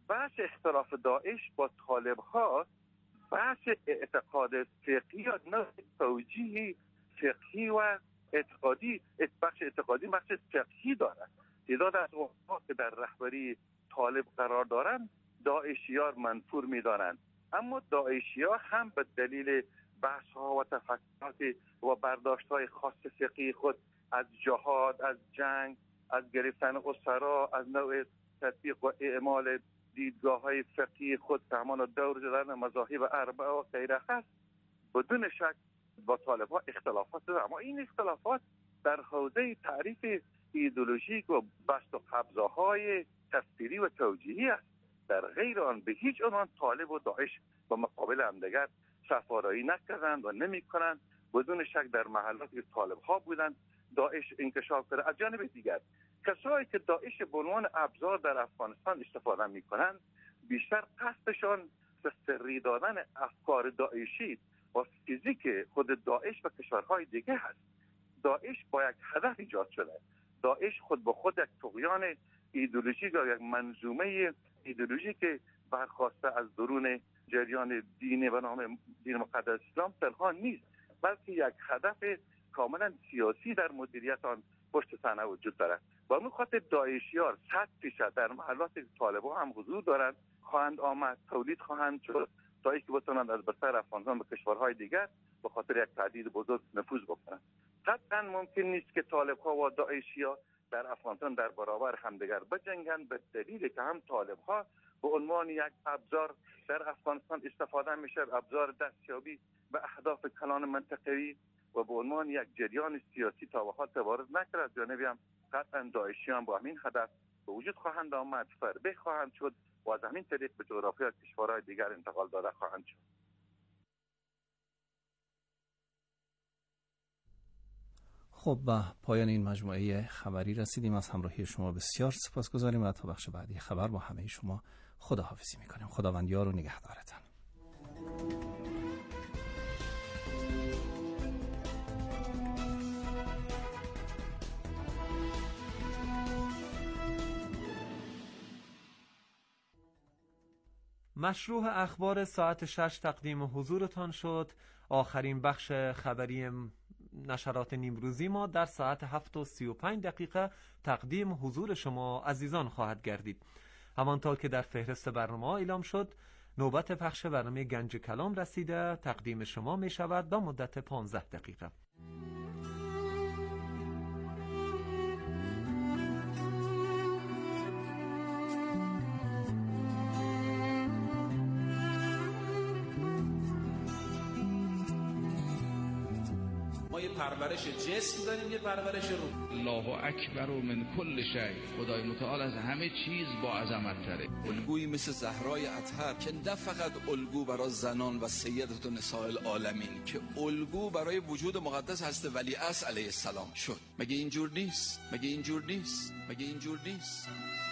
بحث اختلاف داعش با طالب ها بحث اعتقاد فقهی یا نوع توجیه فقهی و اعتقادی، بخش اعتقادی بخش فقهی دارد. تعداد از اونها که در رهبری طالب قرار دارند داعشیار منفور می‌دانند، اما داعشی‌ها هم به دلیل بحث‌ها و تفکرات و برداشت‌های خاص فقهی خود از جهاد، از جنگ، از گرفتن اسرا، از نوع تطبیق و اعمال دیدگاه‌های فقهی خود زمان دور زدن مذاهب اربعه و غیره هست. بدون شک با طالب‌ها اختلافات دارد، اما این اختلافات در حوزه تعریف ایدئولوژیک و بست و قبضه‌های تفسیری و توجیهی است. در غیر آن به هیچ عنوان طالب و داعش با مقابل همدیگر صف‌آرایی نکردند و نمی‌کنند. بدون شک در محلاتی که طالب‌ها بودند داعش انکشاف کرده. از جانب دیگر کسایی که داعش به عنوان ابزار در افغانستان استفاده می‌کنند بیشتر قصدشان سری دادن افکار داعشی و فیزیک خود داعش و کشورهای دیگه هست. داعش با یک هدف ایجاد شده. داعش خود به خود یک طغیان ایدئولوژیک یا یک منظومه ایدئولوژیک که برخواسته از درون جریان دینی به نام دین مقدس اسلام تنها نیست، بلکه یک هدف کاملا سیاسی در مدیریت آن پشت صحنه وجود دارد. با اون خاطر داعشیار 100% در محلات طالبان هم حضور دارند، خواهند آمد، تولید خواهند شد تا اینکه بتوانند از بستر افغانستان به کشورهای دیگر به خاطر یک تهدید بزرگ نفوذ بکنند. قطعا ممکن نیست که طالب‌ها و داعشی‌ها در افغانستان در برابر همدیگر بجنگند، به دلیلی که هم طالب‌ها به عنوان یک ابزار در افغانستان استفاده میشه، ابزار دستیابی به اهداف کلان منطقه‌ای، و به عنوان یک جریان سیاسی تا وقت تبارز نکرد. جانبی هم قطعا داعشیان با همین هدف به وجود خواهند آمد، فربه خواهند شد و از همین طریق به جغرافیای کشورهای دیگر انتقال داده خواهند شد. خب به پایان این مجموعه خبری رسیدیم. از همراهی شما بسیار سپاسگزاریم و تا بخش بعدی خبر با همه شما خداحافظی میکنیم. خداوند یار و نگهدارتان. مشروع اخبار ساعت 6 تقدیم حضورتان شد. آخرین بخش خبری نشرات نیمروزی ما در ساعت 7:35 تقدیم حضور شما عزیزان خواهد گردید. همانطور که در فهرست برنامه اعلام شد، نوبت پخش برنامه گنج کلام رسیده. تقدیم شما می شود با مدت 15 دقیقه. یه پرورش جسم داریم، یه پرورش روح. الله اکبر و من کل شیء، خدای متعال از همه چیز با عظمت تره. الگویی مثل زهرای اطهر که نه فقط الگو برای زنان و سیدت نساء العالمین، که الگو برای وجود مقدس هست ولیعصر علیه السلام شد. مگه اینجور نیست؟ مگه اینجور نیست؟ مگه اینجور نیست؟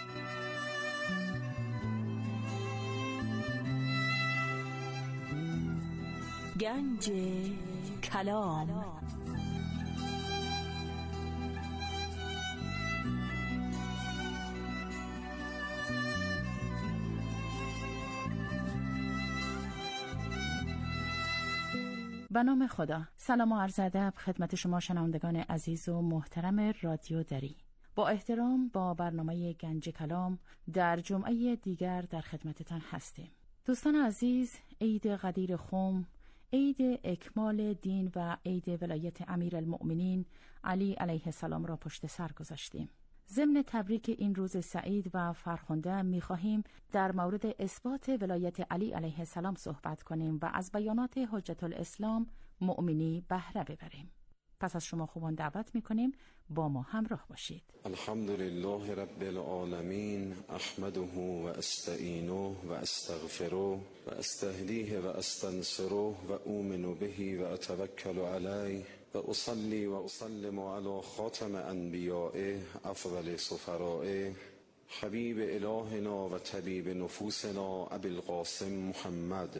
گنج کلام. به نام خدا. سلام و عرض ادب خدمت شما شنوندگان عزیز و محترم رادیو دری. با احترام با برنامه گنج کلام در جمعه دیگر در خدمتتان هستیم. دوستان عزیز، عید قدیر خم، عید اکمال دین و عید ولایت امیرالمؤمنین علی علیه السلام را پشت سر گذاشتیم. ضمن تبریک این روز سعید و فرخنده می‌خواهیم در مورد اثبات ولایت علی علیه السلام صحبت کنیم و از بیانات حجت الاسلام مؤمنی بهره ببریم. پس از شما خوبان دعوت می‌کنیم با ما همراه باشید. الحمدلله رب العالمین، احمده و استعینه و استغفره و استهدیه و استنصره و اومن به و اتوکل علیه و اصلی و اسلم علی خاتم انبیائه افضل سفرائه حبیب الهنا و طبیب نفوسنا ابی القاسم محمد.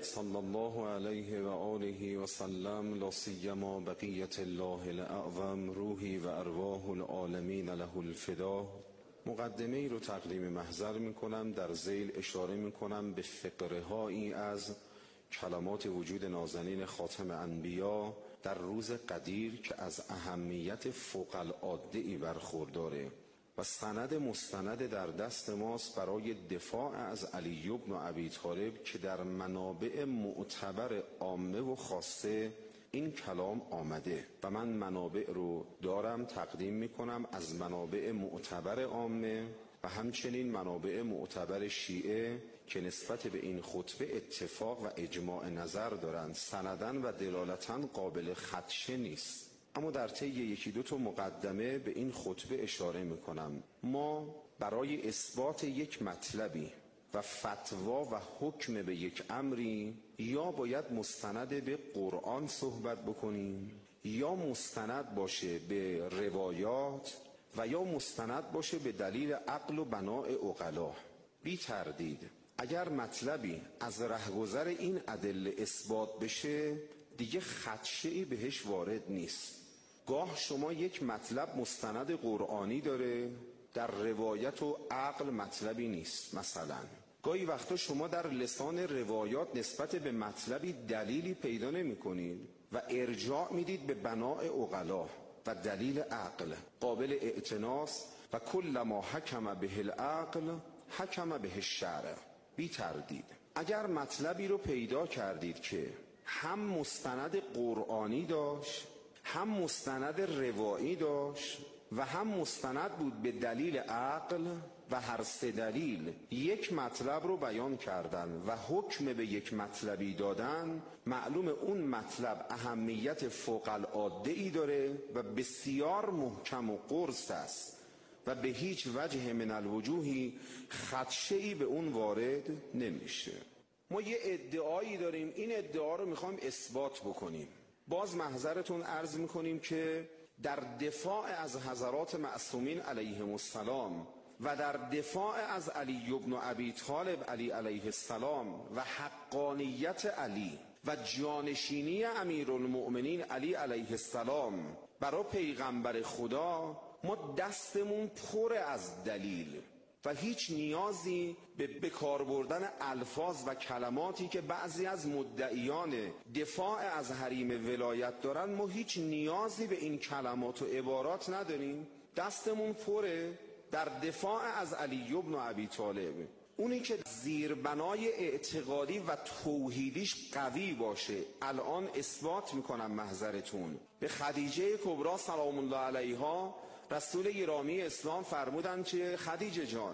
صلی الله علیه و آله و سلم، لا سیما بقیت الله الاعظم، روحی و ارواح العالمین له الفدا. مقدمه ای رو تقدیم محضر می کنم. در ذیل اشاره می کنم به فقره هایی از کلمات وجود نازنین خاتم انبیا در روز قدیر که از اهمیت فوق العاده برخورداره و سند مستند در دست ماست برای دفاع از علی بن ابی طالب که در منابع معتبر عامه و خاصه این کلام آمده و من منابع رو دارم تقدیم میکنم از منابع معتبر عامه و همچنین منابع معتبر شیعه که نسبت به این خطبه اتفاق و اجماع نظر دارند، سندن و دلالتاً قابل خدشه نیست. اما در طی یکی دو تا مقدمه به این خطبه اشاره میکنم. ما برای اثبات یک مطلبی و فتوا و حکم به یک امری یا باید مستند به قرآن صحبت بکنیم یا مستند باشه به روایات و یا مستند باشه به دلیل عقل و بناء عقلا. بی تردید اگر مطلبی از رهگذر این ادله اثبات بشه دیگه خدشه‌ای بهش وارد نیست. گاه شما یک مطلب مستند قرآنی داره، در روایت و عقل مطلبی نیست. مثلا گاهی وقتا شما در لسان روایات نسبت به مطلبی دلیلی پیدا نمی کنید و ارجاع میدید به بناء عقلا و دلیل عقل قابل اعتناست و کل ما حکم به العقل حکم به الشرع. بی تردید اگر مطلبی رو پیدا کردید که هم مستند قرآنی داشت، هم مستند روایی داشت و هم مستند بود به دلیل عقل و هر سه دلیل یک مطلب رو بیان کردن و حکم به یک مطلبی دادن، معلوم اون مطلب اهمیت فوق العاده ای داره و بسیار محکم و قرص است و به هیچ وجه من الوجوهی خدشه‌ای به اون وارد نمیشه. ما یه ادعایی داریم، این ادعا رو میخوایم اثبات بکنیم. باز محضرتون عرض میکنیم که در دفاع از حضرات معصومین علیهم السلام و در دفاع از علی بن ابی طالب علیه السلام و حقانیت علی و جانشینی امیرالمؤمنین علی علیه السلام برای پیغمبر خدا ما دستمون پر از دلیل و هیچ نیازی به کار بردن الفاظ و کلماتی که بعضی از مدعیان دفاع از حریم ولایت دارن، ما هیچ نیازی به این کلمات و عبارات نداریم. دستمون پره در دفاع از علی بن ابی طالب، اونی که زیربنای اعتقادی و توحیدیش قوی باشه. الان اثبات میکنم محضرتون به خدیجه کبری سلام الله علیها. رسول گرامی اسلام فرمودند که خدیجه جان،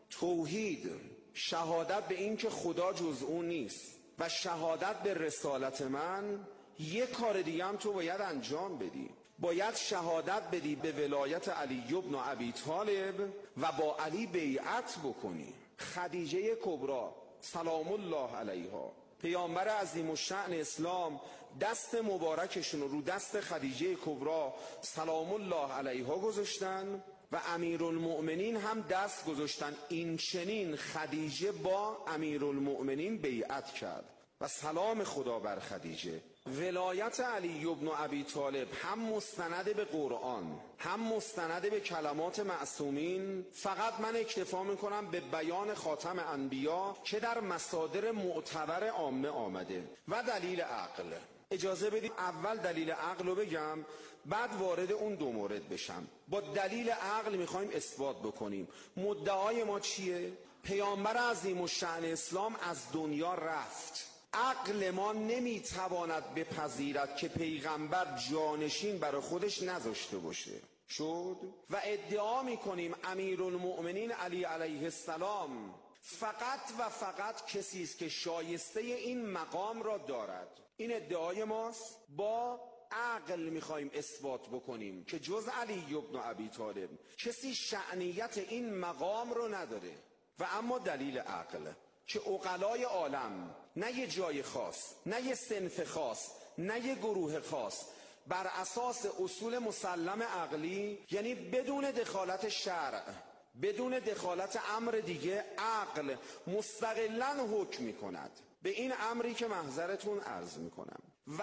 توحید، شهادت به این که خدا جز اون نیست و شهادت به رسالت من، یک کار دیگه هم تو باید انجام بدی. باید شهادت بدی به ولایت علی بن ابی طالب و با علی بیعت بکنی. خدیجه کبری سلام الله علیها، پیامبر عظیم الشأن اسلام، دست مبارکشون رو دست خدیجه کبری سلام الله علیها گذاشتن و امیرالمؤمنین هم دست گذاشتن. این چنین خدیجه با امیرالمؤمنین بیعت کرد و سلام خدا بر خدیجه. ولایت علی بن ابی طالب هم مستند به قرآن هم مستند به کلمات معصومین. فقط من اکتفا میکنم به بیان خاتم انبیا که در مصادر معتبر عامه آمده و دلیل عقل. اجازه بدید اول دلیل عقل رو بگم، بعد وارد اون دو مورد بشم. با دلیل عقل میخوایم اثبات بکنیم. مدعای ما چیه؟ پیامبر عظیم الشأن اسلام از دنیا رفت. عقل ما نمیتواند بپذیرد که پیغمبر جانشین برای خودش نذاشته باشه. شد و ادعا میکنیم امیرالمؤمنین علی علیه السلام فقط و فقط کسی است که شایسته این مقام را دارد. این ادعای ماست. با عقل میخوایم اثبات بکنیم که جز علی بن ابی طالب کسی شأنیت این مقام رو نداره. و اما دلیل عقل که عقلای عالم، نه یه جای خاص، نه یه صنف خاص، نه یه گروه خاص، بر اساس اصول مسلم عقلی، یعنی بدون دخالت شرع، بدون دخالت امر دیگه، عقل مستقلاً حکم می کند. به این امری که محضرتون عرض میکنم.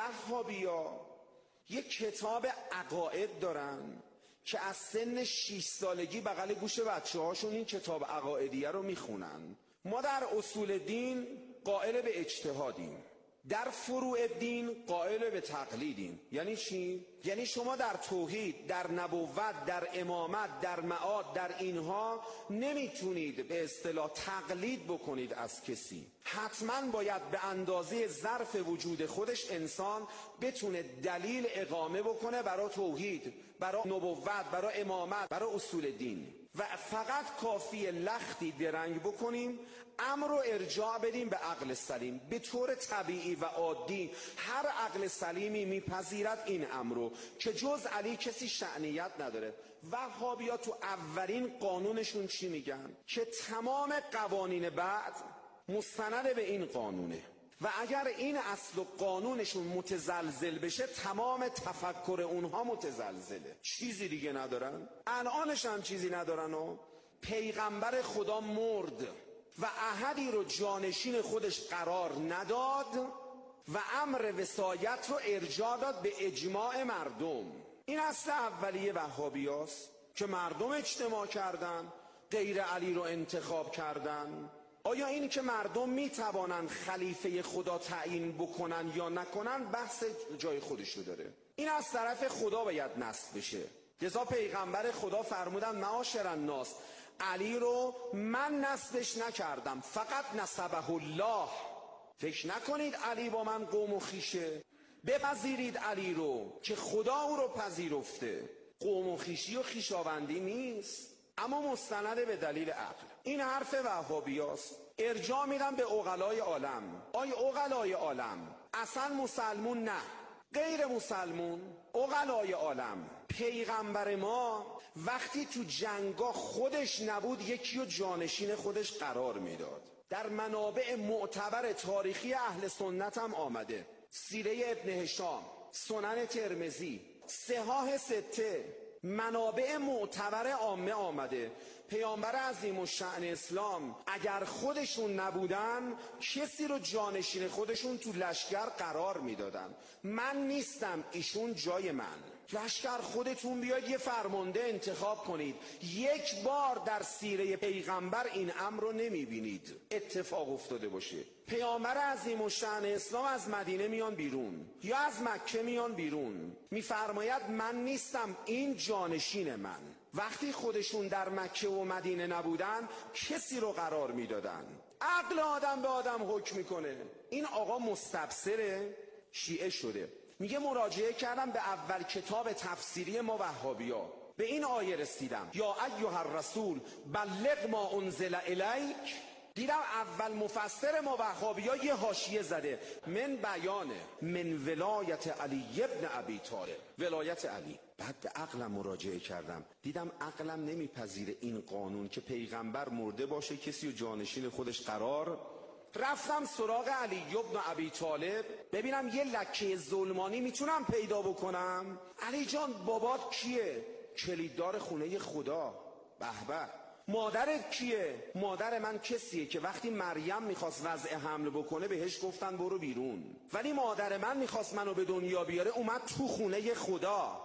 وهابیا یک کتاب عقاید دارن که از سن 6 سالگی بغل گوش بچه هاشون این کتاب عقایدیه رو میخونن. ما در اصول دین قائل به اجتهادیم، در فروع دین قائل به تقلیدیم. یعنی چی؟ یعنی شما در توحید، در نبوت، در امامت، در معاد، در اینها نمیتونید به اصطلاح تقلید بکنید از کسی. حتما باید به اندازه ظرف وجود خودش انسان بتونه دلیل اقامه بکنه برای توحید، برای نبوت، برای امامت، برای اصول دین. و فقط کافی لختی درنگ بکنیم، امر رو ارجاع بدیم به عقل سلیم. به طور طبیعی و عادی هر عقل سلیمی میپذیرد این امر رو که جز علی کسی شأنیت نداره. وهابی‌ها تو اولین قانونشون چی میگن؟ که تمام قوانین بعد مستند به این قانونه و اگر این اصل و قانونشون متزلزل بشه تمام تفکر اونها متزلزله، چیزی دیگه ندارن. الانش هم چیزی ندارن و پیغمبر خدا مرد و احدی رو جانشین خودش قرار نداد و امر وصایت رو ارجاع داد به اجماع مردم. این اصل اولیه وهابیاست که مردم اجتماع کردن، غیر علی رو انتخاب کردن. آیا این که مردم میتوانند خلیفه خدا تعیین بکنن یا نکنن بحث جای خودشو داره. این از طرف خدا باید نصب بشه. لذا پیغمبر خدا فرمودن معاشر الناس، علی رو من نصبش نکردم، فقط نصبه الله. فکر نکنید علی با من قوم و خیشه، بپذیرید علی رو که خدا او رو پذیرفته. قوم و خیشی و خیشاوندی نیست، اما مستند به دلیل عقل. این حرف وهابیاست. ارجاع میدم به عقلای عالم. آی عقلای عالم، اصلا مسلمون نه، غیر مسلمون، عقلای عالم، پیغمبر ما وقتی تو جنگا خودش نبود یکی رو جانشین خودش قرار میداد. در منابع معتبر تاریخی اهل سنت هم آمده، سیره ابن هشام، سنن ترمذی، صحاح سته، منابع معتبر عامه آمده. پیامبر عظیم الشأن اسلام اگر خودشون نبودن کسی رو جانشین خودشون تو لشکر قرار میدادن. من نیستم، ایشون جای من. لشکر خودتون بیاید یه فرمانده انتخاب کنید. یک بار در سیره پیغمبر این امر رو نمیبینید اتفاق افتاده باشه. پیامبر عظیم الشأن اسلام از مدینه میان بیرون یا از مکه میان بیرون، میفرماید من نیستم، این جانشین من. وقتی خودشون در مکه و مدینه نبودن کسی رو قرار میدادن. عقل آدم به آدم حکم میکنه. این آقا مستبصره، شیعه شده. میگه مراجعه کردم به اول کتاب تفسیری ما وهابیا، به این آیه رسیدم یا ایها الرسول بلغ ما انزل الیک. دیدم اول مفسر ما وهابیا یه حاشیه زده من بیانه من ولایت علی ابن ابی طالب، ولایت علی. بعد به عقلم مراجعه کردم، دیدم عقلم نمیپذیره این قانون که پیغمبر مرده باشه کسی رو جانشین خودش قرار. رفتم سراغ علی ابن ابی طالب ببینم یه لکه ظلمانی میتونم پیدا بکنم. علی جان بابات کیه؟ کلیددار خونه خدا. به به. مادرت کیه؟ مادر من کسیه که وقتی مریم میخواست وضع حمل بکنه بهش گفتن برو بیرون، ولی مادر من میخواست منو به دنیا بیاره اومد تو خونه خدا.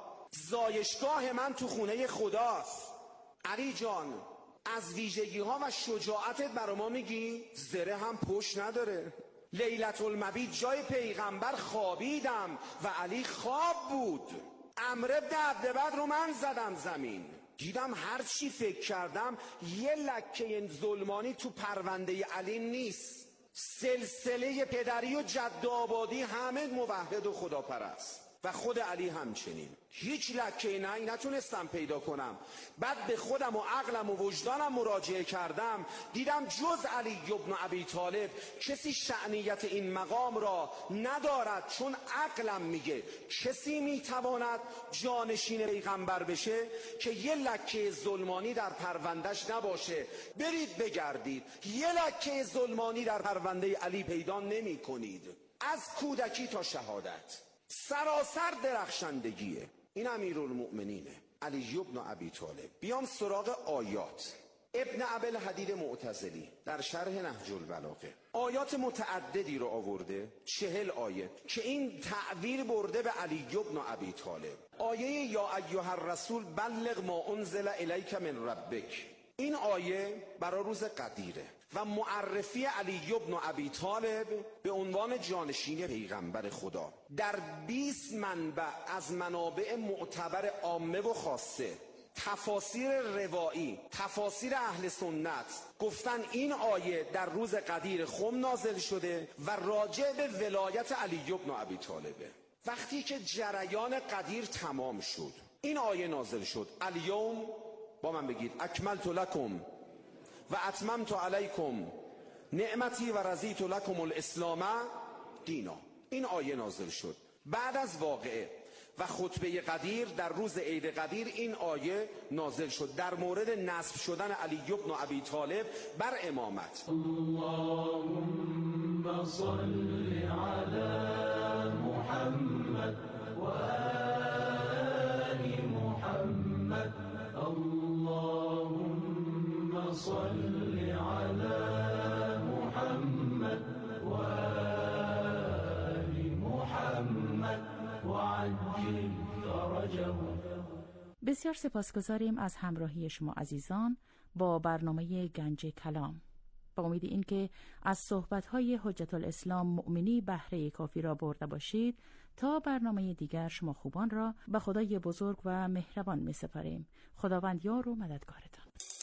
زایشگاه من تو خونه خداست. علی جان از ویژگی ها و شجاعتت برا ما میگی؟ زره هم پشت نداره. لیلة المبیت جای پیغمبر خوابیدم و علی خواب بود. عمرو بن عبدبدر رو من زدم زمین. دیدم هر چی فکر کردم یه لکه ظلمانی تو پرونده علی نیست. سلسله پدری و جد آبادی همه موحد و خداپرست و خود علی همچنین. هیچ لکه نتونستم پیدا کنم. بعد به خودم و عقلم و وجدانم مراجعه کردم، دیدم جز علی ابن ابی طالب کسی شأنیت این مقام را ندارد، چون عقلم میگه کسی میتواند جانشین پیغمبر بشه که یه لکه ظلمانی در پروندهش نباشه. برید بگردید، یه لکه ظلمانی در پرونده علی پیدا نمی کنید. از کودکی تا شهادت سراسر درخشندگیه. این امیرالمؤمنینه علی ابن ابی طالب. بیام سراغ آیات. ابن ابوالحدید معتزلی در شرح نهج البلاغه آیات متعددی رو آورده، 40 آیه که این تعبیر برده به علی بن ابی طالب. آیه یا ایها الرسول بلغ ما انزل الیک من ربک، این آیه برای روز قدیره و معرفی علی بن ابی طالب به عنوان جانشین پیغمبر خدا در 20 منبع از منابع معتبر عامه و خاصه، تفاسیر روایی، تفاسیر اهل سنت گفتن این آیه در روز قدیر خم نازل شده و راجع به ولایت علی بن ابی طالبه. وقتی که جریان قدیر تمام شد این آیه نازل شد، الیوم، با من بگید، اکملت لکم و اتممت علیکم نعمتی و رضیت لکم الاسلام دینا. این آیه نازل شد بعد از واقعه و خطبه قدیر در روز عید قدیر. این آیه نازل شد در مورد نصب شدن علی بن ابی طالب بر امامت. اللهم صل علی محمد و آل محمد. اللهم صل علی محمد و آل محمد و عجل فرجه. بسیار سپاسگزاریم از همراهی شما عزیزان با برنامه گنج کلام. با امید این که از صحبت‌های حجت الاسلام مؤمنی بهره کافی را برده باشید، تا برنامه دیگر شما خوبان را به خدای بزرگ و مهربان می‌سپاریم. خداوند یار و مددگارتان.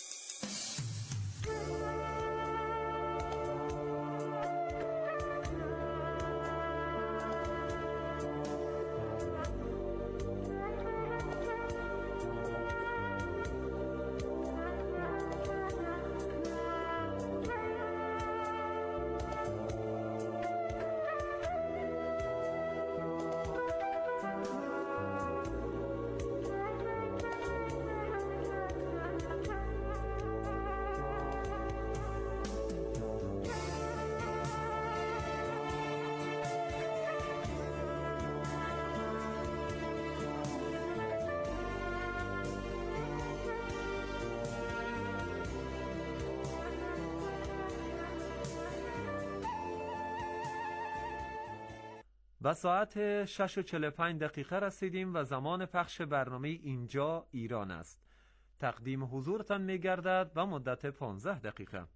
و ساعت 6:45 رسیدیم و زمان پخش برنامه اینجا ایران است. تقدیم حضورتان می گردد و مدت 15 دقیقه.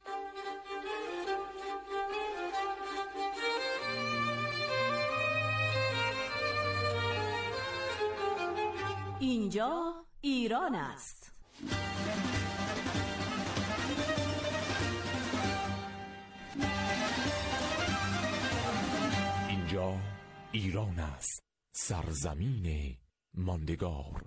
اینجا ایران است. اینجا ایران است، سرزمین ماندگار.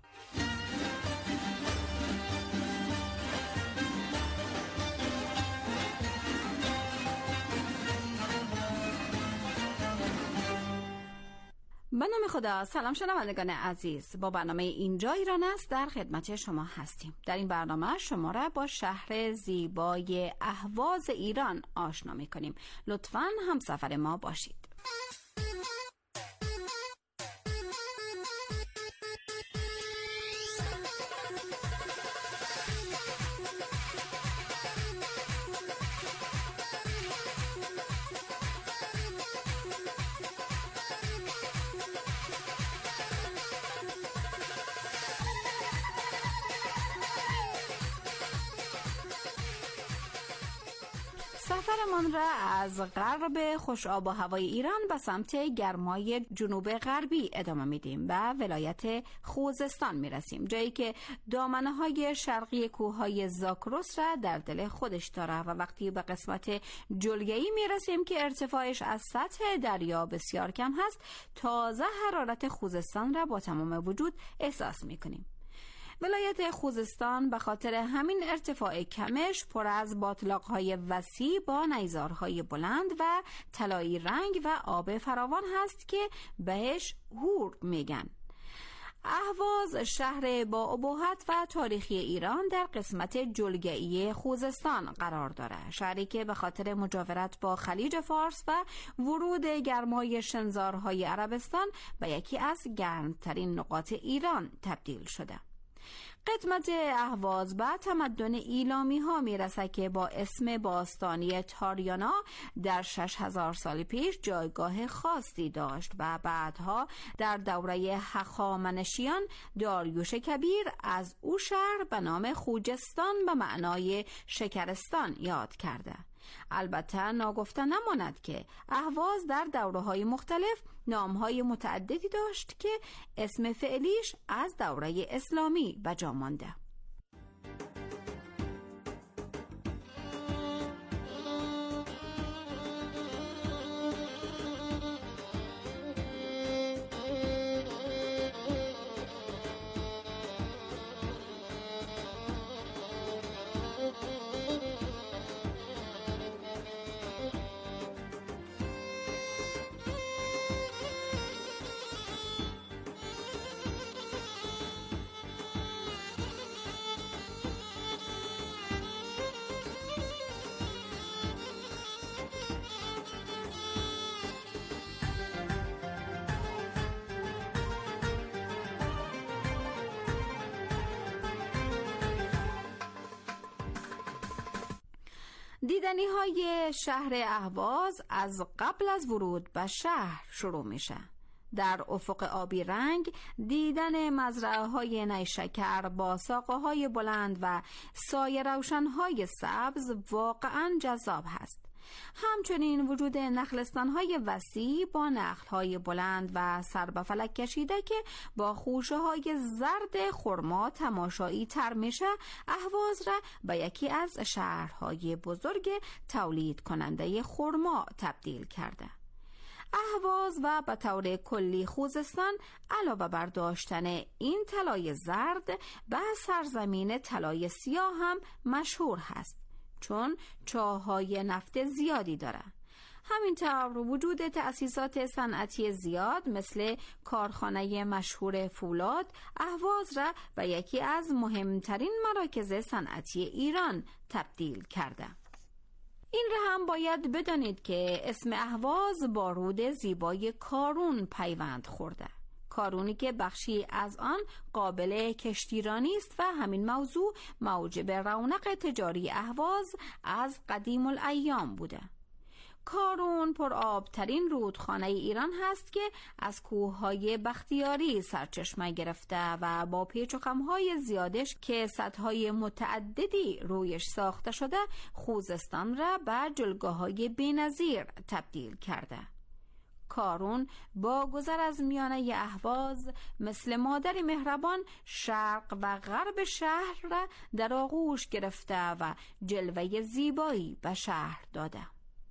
به نام خدا. سلام شنوندگان عزیز، با برنامه اینجا ایران است در خدمت شما هستیم. در این برنامه شما را با شهر زیبای اهواز ایران آشنا می‌کنیم. لطفاً همسفر ما باشید. سفرمان را از غرب خوش آب و هوای ایران به سمت گرمای جنوب غربی ادامه میدیم و ولایت خوزستان میرسیم، جایی که دامنه‌های شرقی کوههای زاگرس را در دل خودش داره و وقتی به قسمت جلگه‌ای میرسیم که ارتفاعش از سطح دریا بسیار کم هست، تازه حرارت خوزستان را با تمام وجود احساس میکنیم. ولایت خوزستان به خاطر همین ارتفاع کمش پر از باتلاق‌های وسیع با نیزارهای بلند و طلایی رنگ و آب فراوان هست که بهش هور میگن. اهواز شهر با ابهت و تاریخی ایران در قسمت جلگه‌ای خوزستان قرار دارد. شهری که به خاطر مجاورت با خلیج فارس و ورود گرمای شنزارهای عربستان به یکی از گرمترین نقاط ایران تبدیل شده. قدمت اهواز به تمدن ایلامی ها می رسد که با اسم باستانی تاریانا در 6000 سال پیش جایگاه خاصی داشت و بعدها در دوره هخامنشیان داریوش کبیر از او شهر به نام خوجستان به معنای شکرستان یاد کرده. البته ناگفته نماند که اهواز در دوره‌های مختلف نام‌های متعددی داشت که اسم فعلیش از دوره اسلامی به جا مانده. دیدنی های شهر اهواز از قبل از ورود به شهر شروع میشه. در افق آبی رنگ دیدن مزرعه های نیشکر با ساقه های بلند و سایه روشن های سبز واقعا جذاب هست. همچنین وجود نخلستان های وسیع با نخل های بلند و سر به فلک کشیده که با خوشه های زرد خرما تماشایی تر میشه اهواز را به یکی از شهرهای بزرگ تولید کننده خرما تبدیل کرده. اهواز و به طور کلی خوزستان علاوه بر داشتن این طلای زرد به سرزمین طلای سیاه هم مشهور هست، چون چاه‌های نفت زیادی داره. همینطور وجود تأسیسات صنعتی زیاد مثل کارخانه مشهور فولاد اهواز را به یکی از مهمترین مراکز صنعتی ایران تبدیل کرده. این را هم باید بدانید که اسم اهواز با رود زیبای کارون پیوند خورده. کارونی که بخشی از آن قابل کشتیرانی است و همین موضوع موجب رونق تجاری اهواز از قدیم الایام بوده. کارون پر آبترین رودخانه ایران هست که از کوههای بختیاری سرچشمه گرفته و با پیچ و خمهای زیادش که سدهای متعددی رویش ساخته شده خوزستان را به جلگه‌های بی‌نظیر تبدیل کرده. کارون با گذر از میانه اهواز مثل مادر مهربان شرق و غرب شهر را در آغوش گرفته و جلوه زیبایی به شهر داده.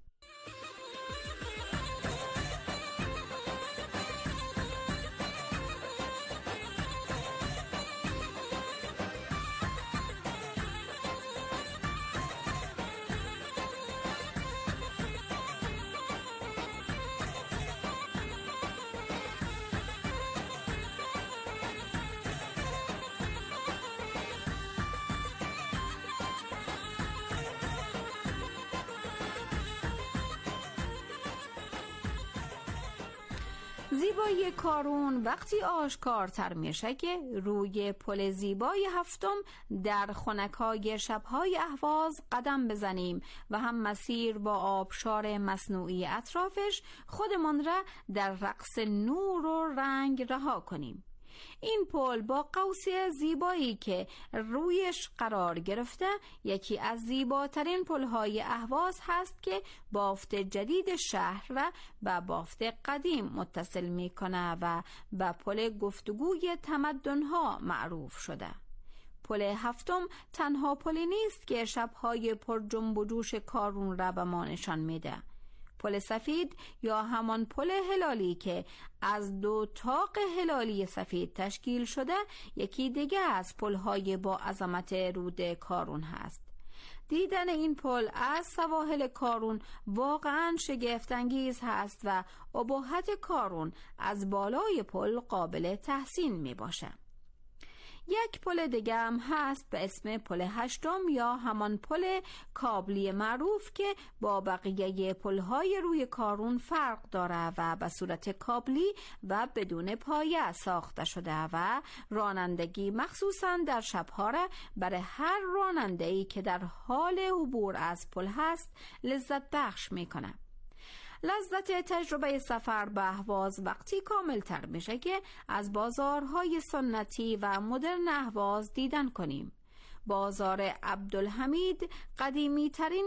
زیبایی کارون وقتی آشکارتر میشه که روی پل زیبای هفتم در خنکای شبهای اهواز قدم بزنیم و هم مسیر با آبشار مصنوعی اطرافش خودمان را در رقص نور و رنگ رها کنیم. این پل با قوسی زیبایی که رویش قرار گرفته یکی از زیباترین پل‌های اهواز هست که بافت جدید شهر را به بافت قدیم متصل می‌کنه و به پل گفتگوی تمدن‌ها معروف شده. پل هفتم تنها پلی نیست که شب‌های پر جنب و جوش کارون را به ما نشان میده. پل سفید یا همان پل هلالی که از 2 طاق هلالی سفید تشکیل شده یکی دیگه از پل‌های با عظمت رود کارون هست. دیدن این پل از سواحل کارون واقعاً شگفت‌انگیز هست و ابهت کارون از بالای پل قابل تحسین می باشه. یک پل دیگه هم هست به اسم پل هشتم یا همان پل کابلی معروف که با بقیه پل‌های روی کارون فرق داره و به صورت کابلی و بدون پایه ساخته شده و رانندگی مخصوصاً در شب‌ها را برای هر راننده‌ای که در حال عبور از پل هست لذت بخش می‌کنه. لذت تجربه سفر به اهواز وقتی کامل تر میشه که از بازارهای سنتی و مدرن اهواز دیدن کنیم. بازار عبدالحمید قدیمی ترین